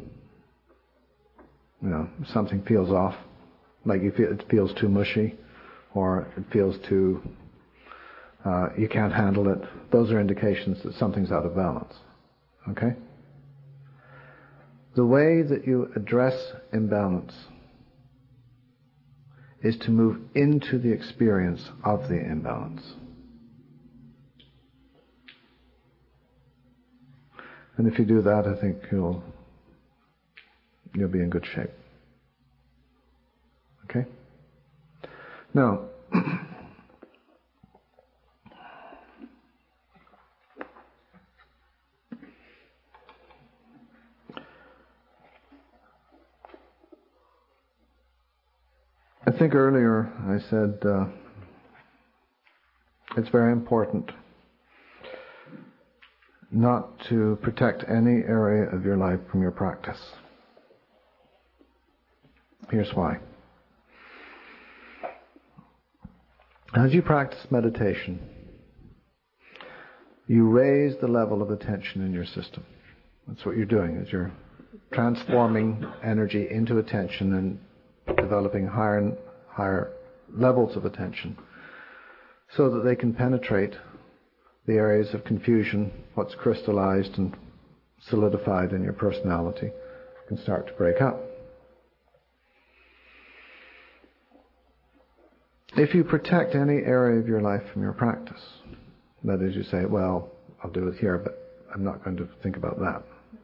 Something feels off, like it feels too mushy, or it feels too, you can't handle it. Those are indications that something's out of balance. Okay? The way that you address imbalance is to move into the experience of the imbalance. And if you do that, I think you'll be in good shape. Okay? Now, I think earlier I said it's very important not to protect any area of your life from your practice. Here's why. As you practice meditation, you raise the level of attention in your system. That's what you're doing, is you're transforming energy into attention and developing higher and higher levels of attention so that they can penetrate the areas of confusion, what's crystallized and solidified in your personality can start to break up. If you protect any area of your life from your practice, that is, you say, well, I'll do it here, but I'm not going to think about that.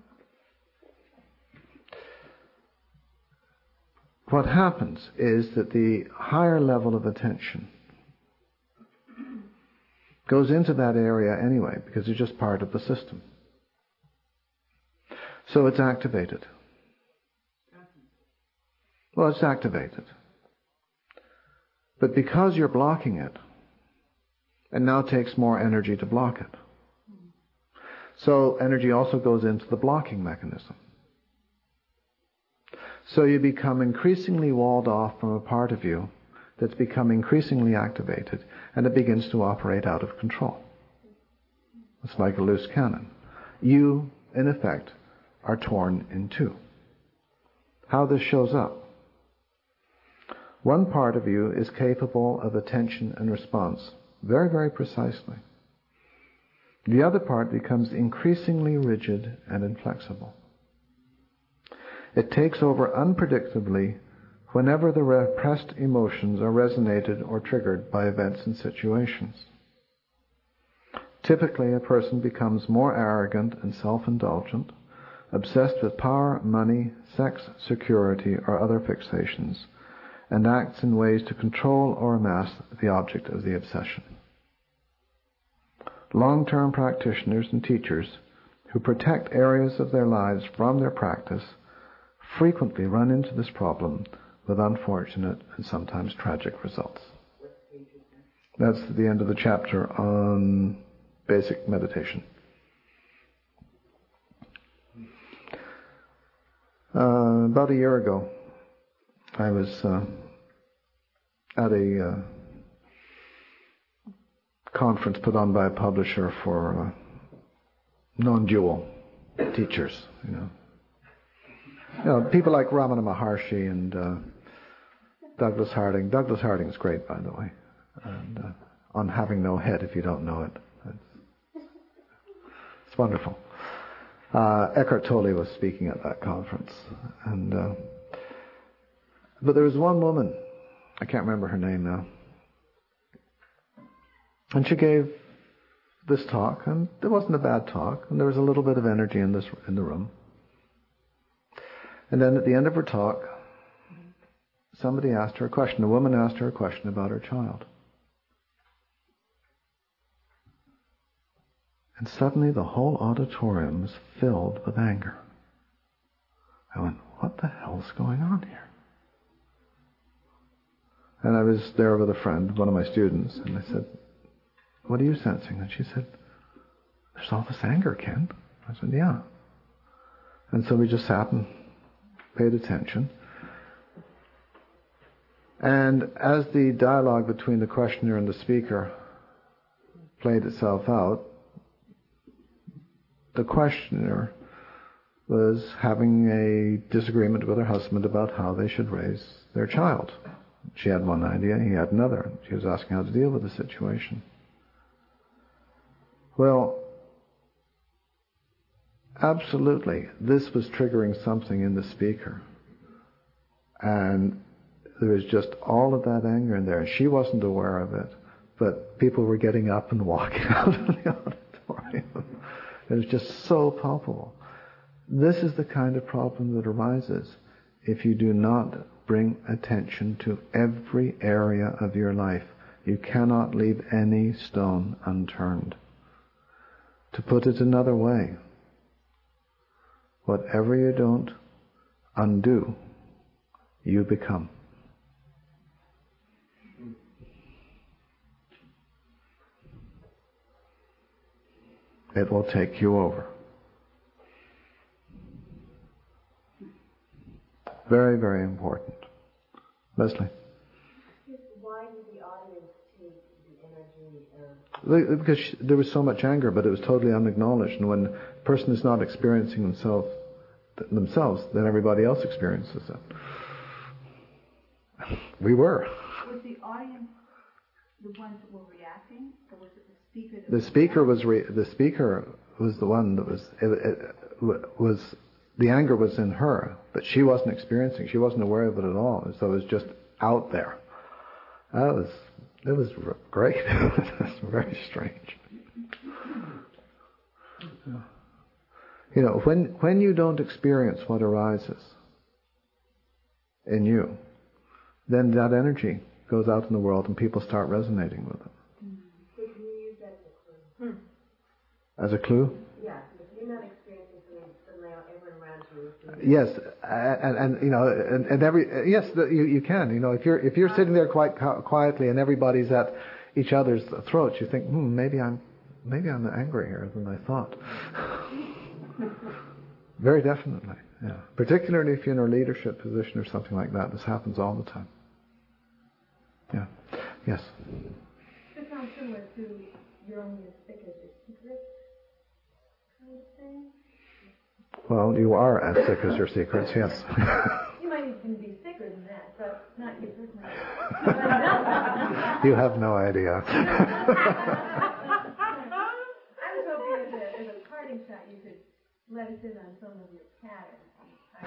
What happens is that the higher level of attention goes into that area anyway, because it's just part of the system. So it's activated. Well, it's activated. But because you're blocking it, it now takes more energy to block it. So energy also goes into the blocking mechanism. So you become increasingly walled off from a part of you that's become increasingly activated, and it begins to operate out of control. It's like a loose cannon. You, in effect, are torn in two. How this shows up. One part of you is capable of attention and response very, very precisely. The other part becomes increasingly rigid and inflexible. It takes over unpredictably whenever the repressed emotions are resonated or triggered by events and situations. Typically, a person becomes more arrogant and self-indulgent, obsessed with power, money, sex, security, or other fixations, and acts in ways to control or amass the object of the obsession. Long-term practitioners and teachers who protect areas of their lives from their practice frequently run into this problem with unfortunate and sometimes tragic results. That's the end of the chapter on basic meditation. About a year ago, I was at a conference put on by a publisher for non-dual teachers, people like Ramana Maharshi and Douglas Harding. Douglas Harding is great, by the way. And on having no head, if you don't know it. It's wonderful. Eckhart Tolle was speaking at that conference. But there was one woman, I can't remember her name now, and she gave this talk, and it wasn't a bad talk, and there was a little bit of energy in the room. And then at the end of her talk, somebody asked her a question. A woman asked her a question about her child. And suddenly the whole auditorium was filled with anger. I went, what the hell's going on here? And I was there with a friend, one of my students, and I said, what are you sensing? And she said, there's all this anger, Ken. I said, yeah. And so we just sat and paid attention. And as the dialogue between the questioner and the speaker played itself out, the questioner was having a disagreement with her husband about how they should raise their child. She had one idea, he had another. She was asking how to deal with the situation. Well, absolutely, this was triggering something in the speaker. And there was just all of that anger in there. And she wasn't aware of it, but people were getting up and walking out of the auditorium. It was just so palpable. This is the kind of problem that arises if you do not bring attention to every area of your life. You cannot leave any stone unturned. To put it another way, whatever you don't undo, you become. It will take you over. Very, very important. Leslie? Why did the audience take the energy of... Because there was so much anger, but it was totally unacknowledged. And when a person is not experiencing themselves, then everybody else experiences it. We were. Was the audience the ones that were reacting, or was it the speaker? That The speaker was the one that was. The anger was in her, but she wasn't experiencing. She wasn't aware of it at all. So it was just out there. It was great. It was very strange. You know, when you don't experience what arises in you, then that energy goes out in the world and people start resonating with it. So can you use that as a clue? As a clue? Yeah, if you're not experiencing something, suddenly everyone around you is... Yes, and you know, you can. You know, if you're sitting there quite quietly and everybody's at each other's throats, you think, maybe I'm angrier than I thought. Very definitely, yeah. Particularly if you're in a leadership position or something like that, this happens all the time. Yeah. Yes. This sounds similar to you're only as thick as your secrets kind of thing. Well, you are as thick as your secrets, yes. You might even be thicker than that, but not you personally. You have no idea. I was hoping as a parting shot you could let us in on some of your patterns. I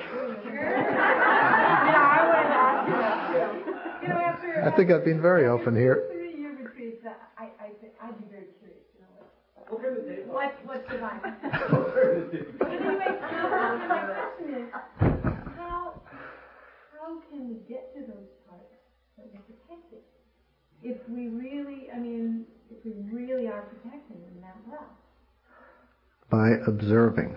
would ask you that too. You know, after I think I've been very open here. 3-year retreats, I'd be very curious to know what's divine. But anyway, my question is, how can we get to those parts that we're protected? If we really are protecting them that well. By observing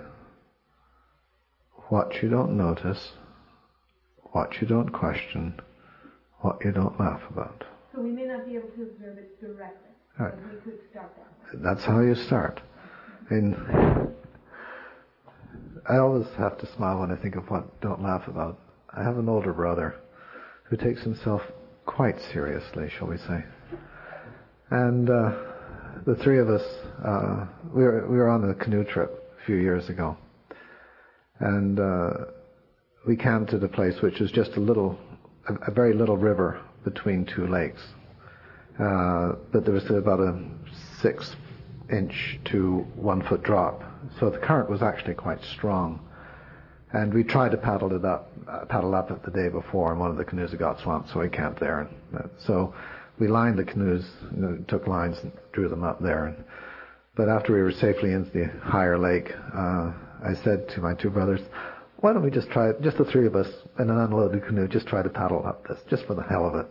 what you don't notice, what you don't question, what you don't laugh about. So we may not be able to observe it directly, right. but we could start that way. That's how you start. And I always have to smile when I think of what don't laugh about. I have an older brother who takes himself quite seriously, shall we say. And the three of us, we were on a canoe trip a few years ago. And we camped at a place which was just a very little river between two lakes. But there was about a 6-inch to 1-foot drop. So the current was actually quite strong. And we tried to paddle up it the day before, and one of the canoes had got swamped, so we camped there. So we lined the canoes, took lines and drew them up there. But after we were safely into the higher lake, I said to my two brothers, why don't we just try it, just the three of us in an unloaded canoe, just try to paddle up this, just for the hell of it.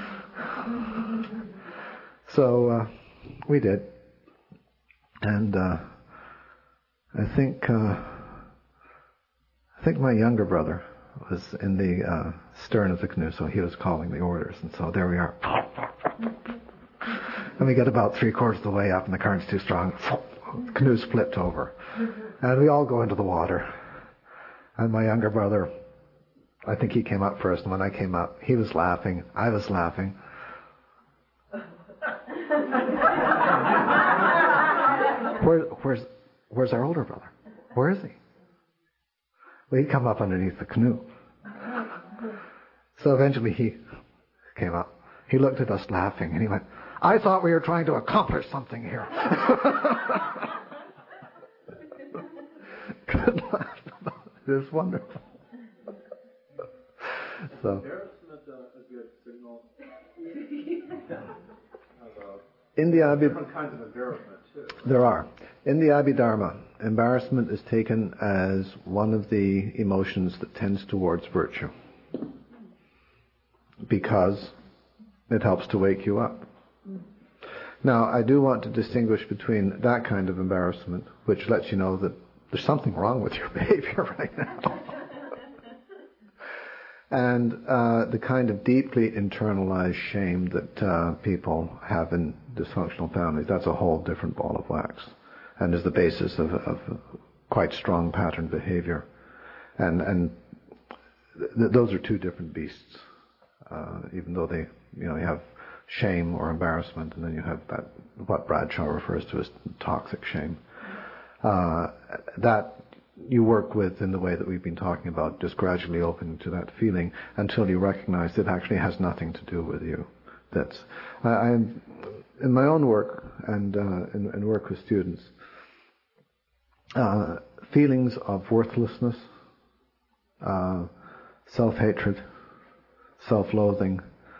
So we did. And I think my younger brother was in the stern of the canoe, so he was calling the orders. And so there we are. And we get about 3/4 of the way up, and the current's too strong. The canoe's flipped over. And we all go into the water. And my younger brother, I think he came up first, and when I came up, he was laughing. I was laughing. Where's our older brother? Where is he? Well, he'd come up underneath the canoe. So eventually he came up. He looked at us laughing, and he went, I thought we were trying to accomplish something here. would laugh about it. It's wonderful. So. Embarrassment a good signal. In the different kinds of embarrassment too. There are. In the Abhidharma, embarrassment is taken as one of the emotions that tends towards virtue, because it helps to wake you up. Now, I do want to distinguish between that kind of embarrassment, which lets you know that there's something wrong with your behavior right now, and the kind of deeply internalized shame that people have in dysfunctional families. That's a whole different ball of wax, and is the basis of quite strong pattern behavior. And those are two different beasts, even though they, you have shame or embarrassment, and then you have that, what Bradshaw refers to as toxic shame. That you work with in the way that we've been talking about, just gradually opening to that feeling until you recognize it actually has nothing to do with you. That's I'm in my own work and in work with students. Feelings of worthlessness, self-hatred, self-loathing,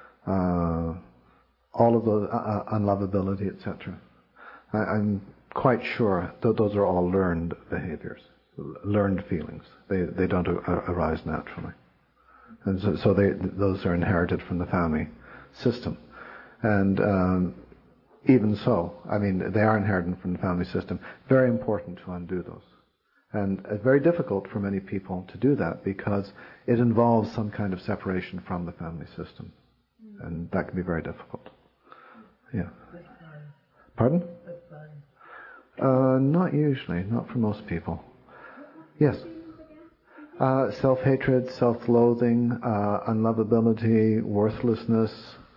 all of those, unlovability, etc. I'm quite sure that those are all learned behaviors, learned feelings. They don't arise naturally, and so those are inherited from the family system. And even so, I mean, they are inherited from the family system. Very important to undo those. And it's very difficult for many people to do that because it involves some kind of separation from the family system. And that can be very difficult. Yeah. Pardon? Not usually, not for most people. Yes. Self-hatred, self-loathing, unlovability, worthlessness,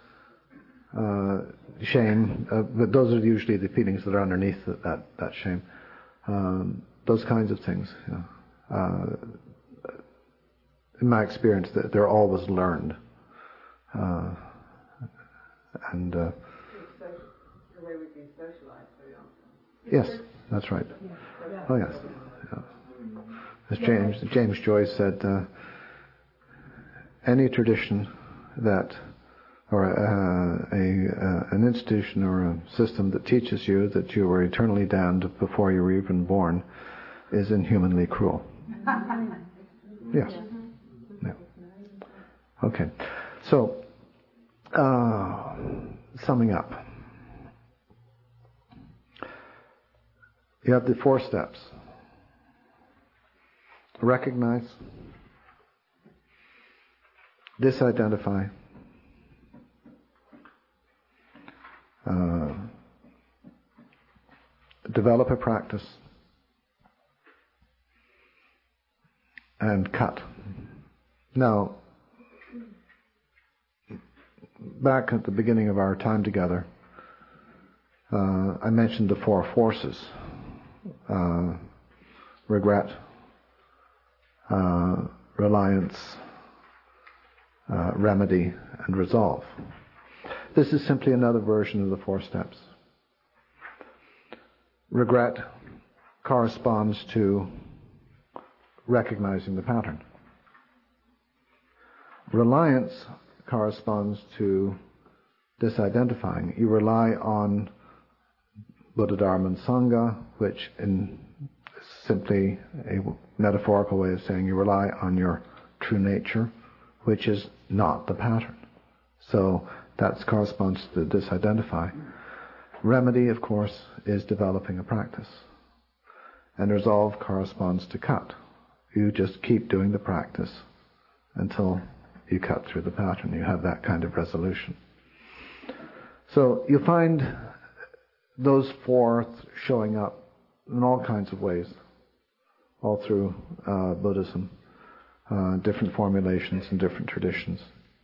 shame. But those are usually the feelings that are underneath that shame. Those kinds of things. Yeah. In my experience, they're always learned. And the way we've been socialized very often. Yes, that's right. Oh yes. Yeah. As James Joyce said, any tradition that, or an institution or a system that teaches you that you were eternally damned before you were even born, is inhumanly cruel. Yes. Yeah. Okay. So, summing up, you have the 4 steps. Recognize, disidentify, develop a practice, and cut. Now, back at the beginning of our time together, I mentioned the 4 forces: regret, reliance, remedy, and resolve. This is simply another version of the 4 steps. Regret corresponds to recognizing the pattern. Reliance corresponds to disidentifying. You rely on Buddha, Dharma, and Sangha, which is simply a metaphorical way of saying you rely on your true nature, which is not the pattern. So that corresponds to disidentify. Remedy, of course, is developing a practice. And resolve corresponds to cut. You just keep doing the practice until you cut through the pattern. You have that kind of resolution. So you find those 4 showing up in all kinds of ways, all through Buddhism, different formulations and different traditions.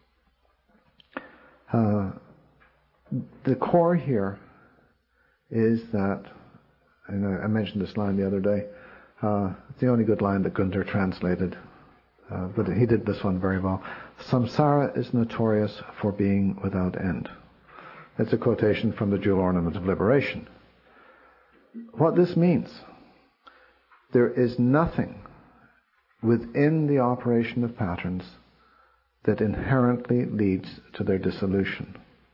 The core here is that, and I mentioned this line the other day, it's the only good line that Gunther translated, but he did this one very well. Samsara is notorious for being without end. It's a quotation from the Jewel Ornament of Liberation. What this means there is nothing within the operation of patterns that inherently leads to their dissolution.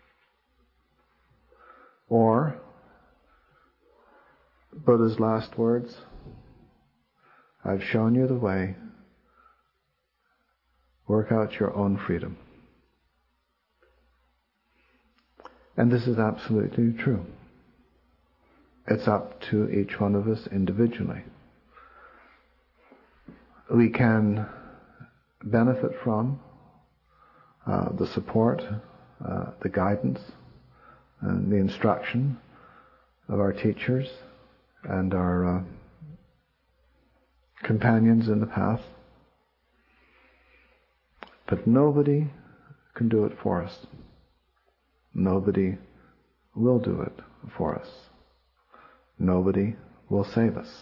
Or, Buddha's last words, I've shown you the way, work out your own freedom. And this is absolutely true. It's up to each one of us individually. We can benefit from the support, the guidance, and the instruction of our teachers and our companions in the path. But nobody can do it for us. Nobody will do it for us. Nobody will save us.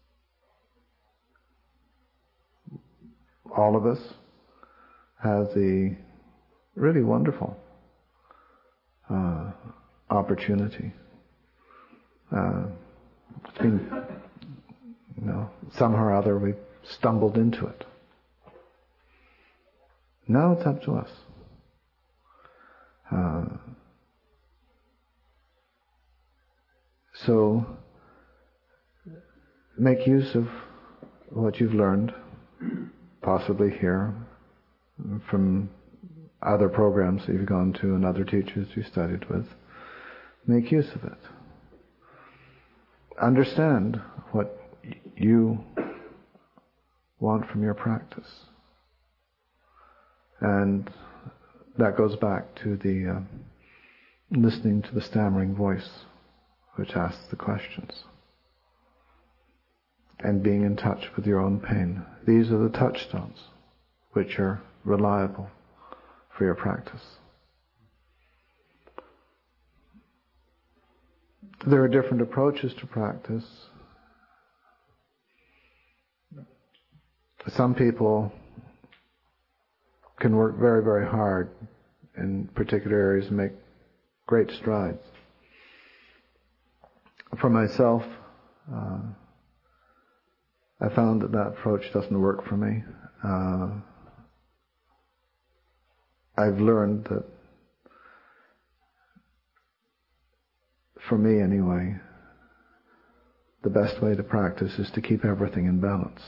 All of us have the really wonderful opportunity. It's been, somehow or other we've stumbled into it. Now it's up to us. So make use of what you've learned, possibly here, from other programs that you've gone to and other teachers you studied with. Make use of it. Understand what you want from your practice. And that goes back to the listening to the stammering voice which asks the questions. And being in touch with your own pain. These are the touchstones which are reliable for your practice. There are different approaches to practice. Some people can work very, very hard in particular areas and make great strides. For myself, I found that approach doesn't work for me. I've learned that, for me anyway, the best way to practice is to keep everything in balance.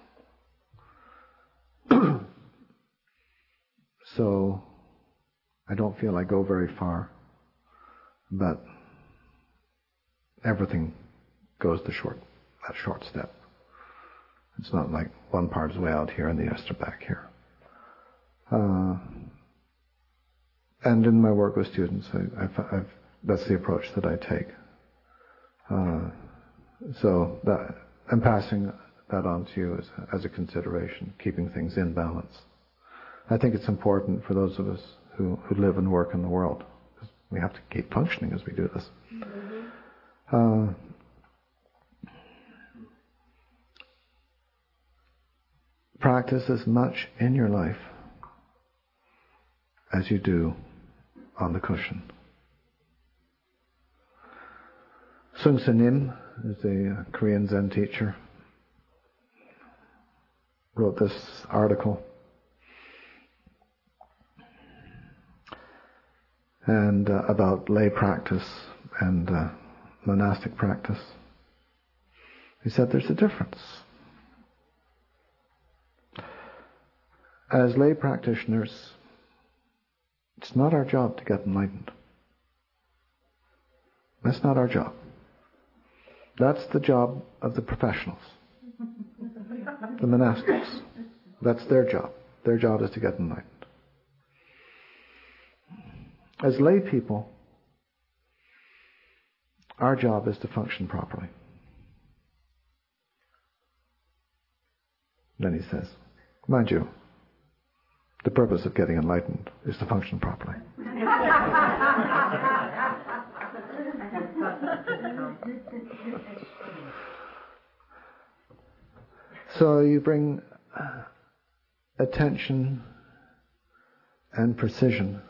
So, I don't feel I go very far, but everything goes that short step. It's not like one part is way out here and the rest are back here. And in my work with students, that's the approach that I take. So I'm passing that on to you as a consideration, keeping things in balance. I think it's important for those of us who live and work in the world, because we have to keep functioning as we do this. Practice as much in your life as you do on the cushion. Sung Sa Nim is a Korean Zen teacher. Wrote this article. And about lay practice and monastic practice. He said there's a difference. As lay practitioners, it's not our job to get enlightened. That's not our job. That's the job of the professionals, the monastics. That's their job. Their job is to get enlightened. As lay people, our job is to function properly. Then he says, mind you, the purpose of getting enlightened is to function properly. So you bring attention and precision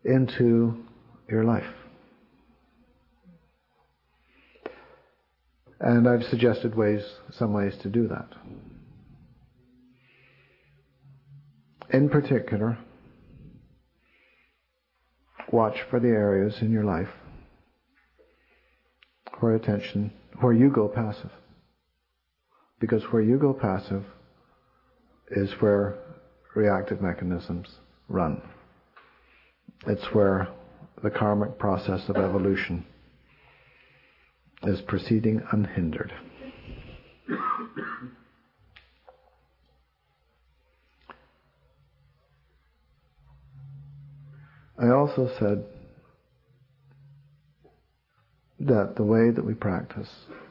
into your life. And I've suggested some ways to do that. In particular, watch for the areas in your life where you go passive. Because where you go passive is where reactive mechanisms run. It's where the karmic process of evolution is proceeding unhindered. I also said that the way that we practice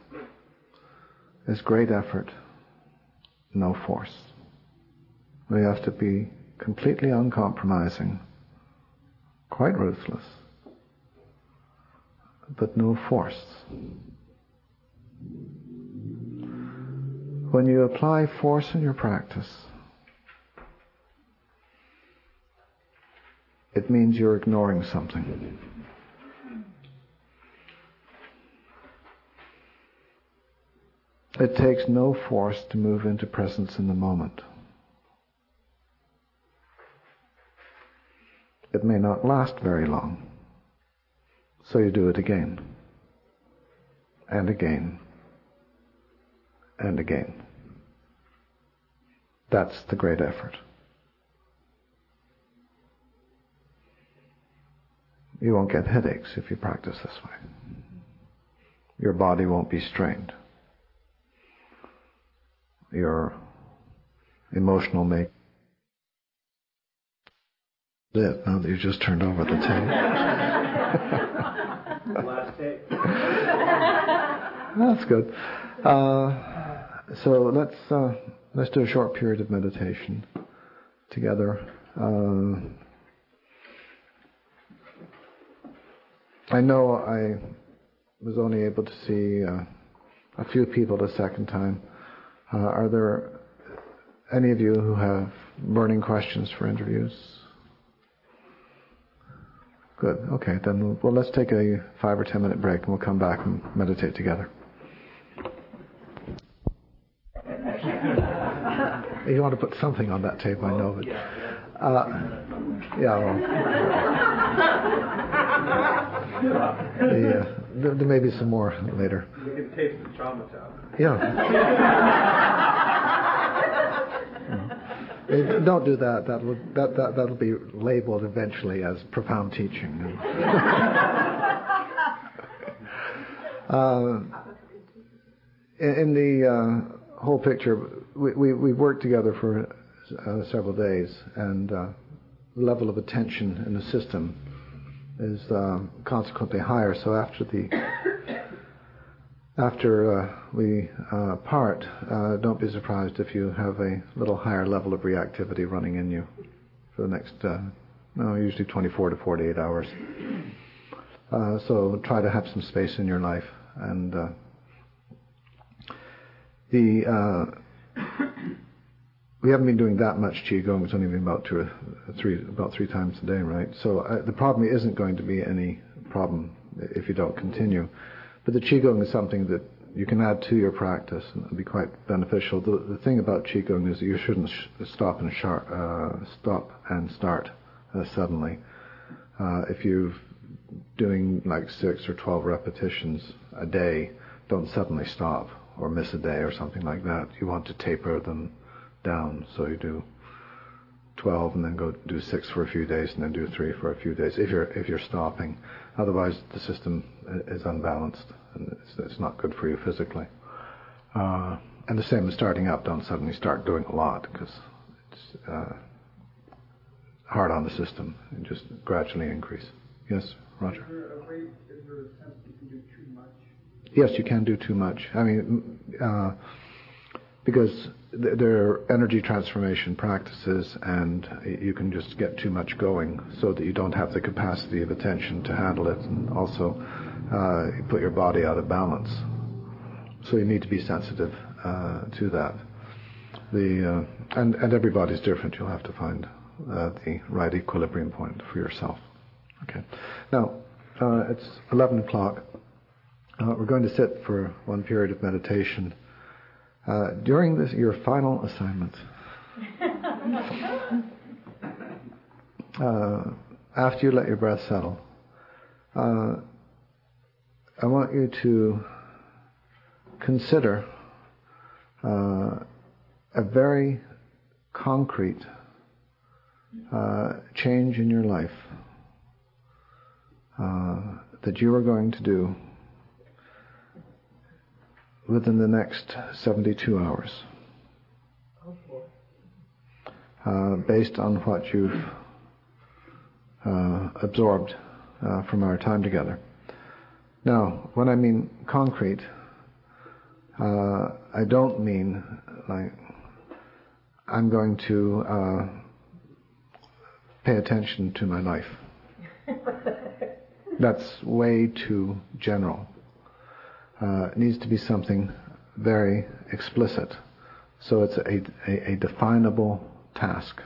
is great effort, no force. We have to be completely uncompromising, quite ruthless, but no force. When you apply force in your practice, it means you're ignoring something. It takes no force to move into presence in the moment. It may not last very long, so you do it again, and again, and again. That's the great effort. You won't get headaches if you practice this way. Your body won't be strained. Your emotional make it now that you've just turned over the tape. Last tape. That's good. So let's do a short period of meditation together. I know I was only able to see a few people the second time. Are there any of you who have burning questions for interviews? Good. Okay, then let's take a 5 or 10 minute break and we'll come back and meditate together. You want to put something on that tape, I know, but there may be some more later. We can tape the trauma talk. Don't do that. That'll be labeled eventually as profound teaching. In the whole picture, we worked together for several days, and the level of attention in the system is consequently higher. So after we part, don't be surprised if you have a little higher level of reactivity running in you for the next, usually 24 to 48 hours. So try to have some space in your life. And we haven't been doing that much Qigong. It's only been about 3 times a day, right? So the problem isn't going to be any problem if you don't continue. But the Qigong is something that you can add to your practice and it'll be quite beneficial. The thing about Qigong is that you shouldn't stop and start suddenly. If you're doing like 6 or 12 repetitions a day, don't suddenly stop or miss a day or something like that. You want to taper them down, so you do 12 and then go do 6 for a few days and then do 3 for a few days if you're stopping. Otherwise the system is unbalanced and it's not good for you physically. And the same as starting up. Don't suddenly start doing a lot because it's hard on the system, and just gradually increase. Yes, Roger? Is there a sense you can do too much? Yes, you can do too much. I mean, because there are energy transformation practices and you can just get too much going so that you don't have the capacity of attention to handle it, and also you put your body out of balance. So you need to be sensitive to that. And everybody's different. You'll have to find the right equilibrium point for yourself. Okay. Now, it's 11 o'clock. We're going to sit for one period of meditation. During this, your final assignment, after you let your breath settle, I want you to consider a very concrete change in your life that you are going to do within the next 72 hours, based on what you've absorbed from our time together. Now, when I mean concrete, I don't mean like I'm going to pay attention to my life. That's way too general. It needs to be something very explicit. So it's a definable task,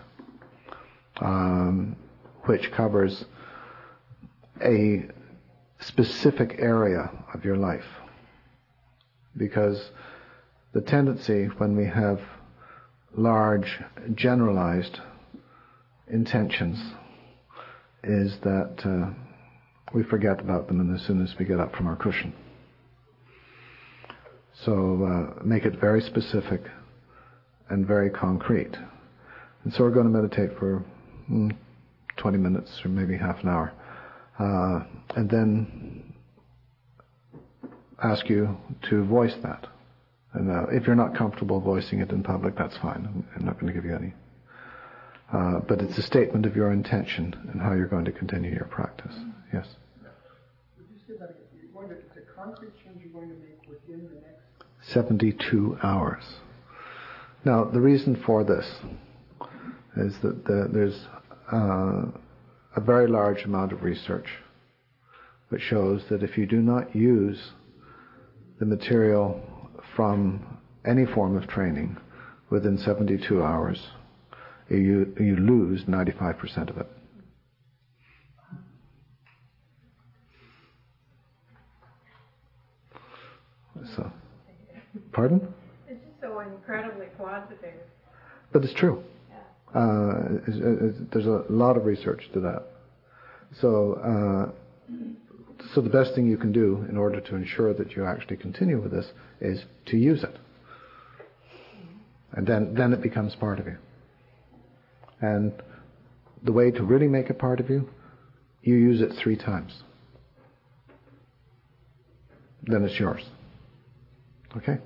which covers a specific area of your life. Because the tendency when we have large, generalized intentions is that we forget about them as soon as we get up from our cushion. So make it very specific and very concrete. And so we're going to meditate for 20 minutes or maybe half an hour. And then ask you to voice that. And if you're not comfortable voicing it in public, that's fine. I'm not going to give you any. But it's a statement of your intention and how you're going to continue your practice. Yes? Would you say that again? It's a concrete change you're going to make within the next 72 hours. Now, the reason for this is that there's a very large amount of research which shows that if you do not use the material from any form of training within 72 hours, you lose 95% of it. So, pardon? It's just so incredibly quantitative. But it's true. There's a lot of research to that. So the best thing you can do in order to ensure that you actually continue with this is to use it. And then it becomes part of you. And the way to really make it part of you, you use it 3 times. Then it's yours. Okay?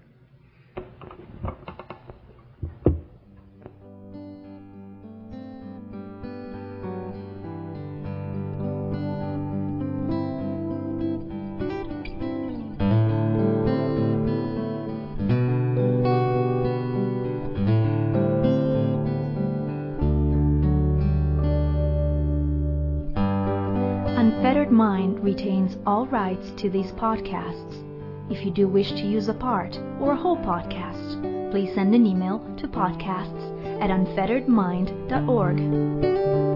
Unfettered Mind retains all rights to these podcasts. If you do wish to use a part or a whole podcast, please send an email to podcasts@unfetteredmind.org.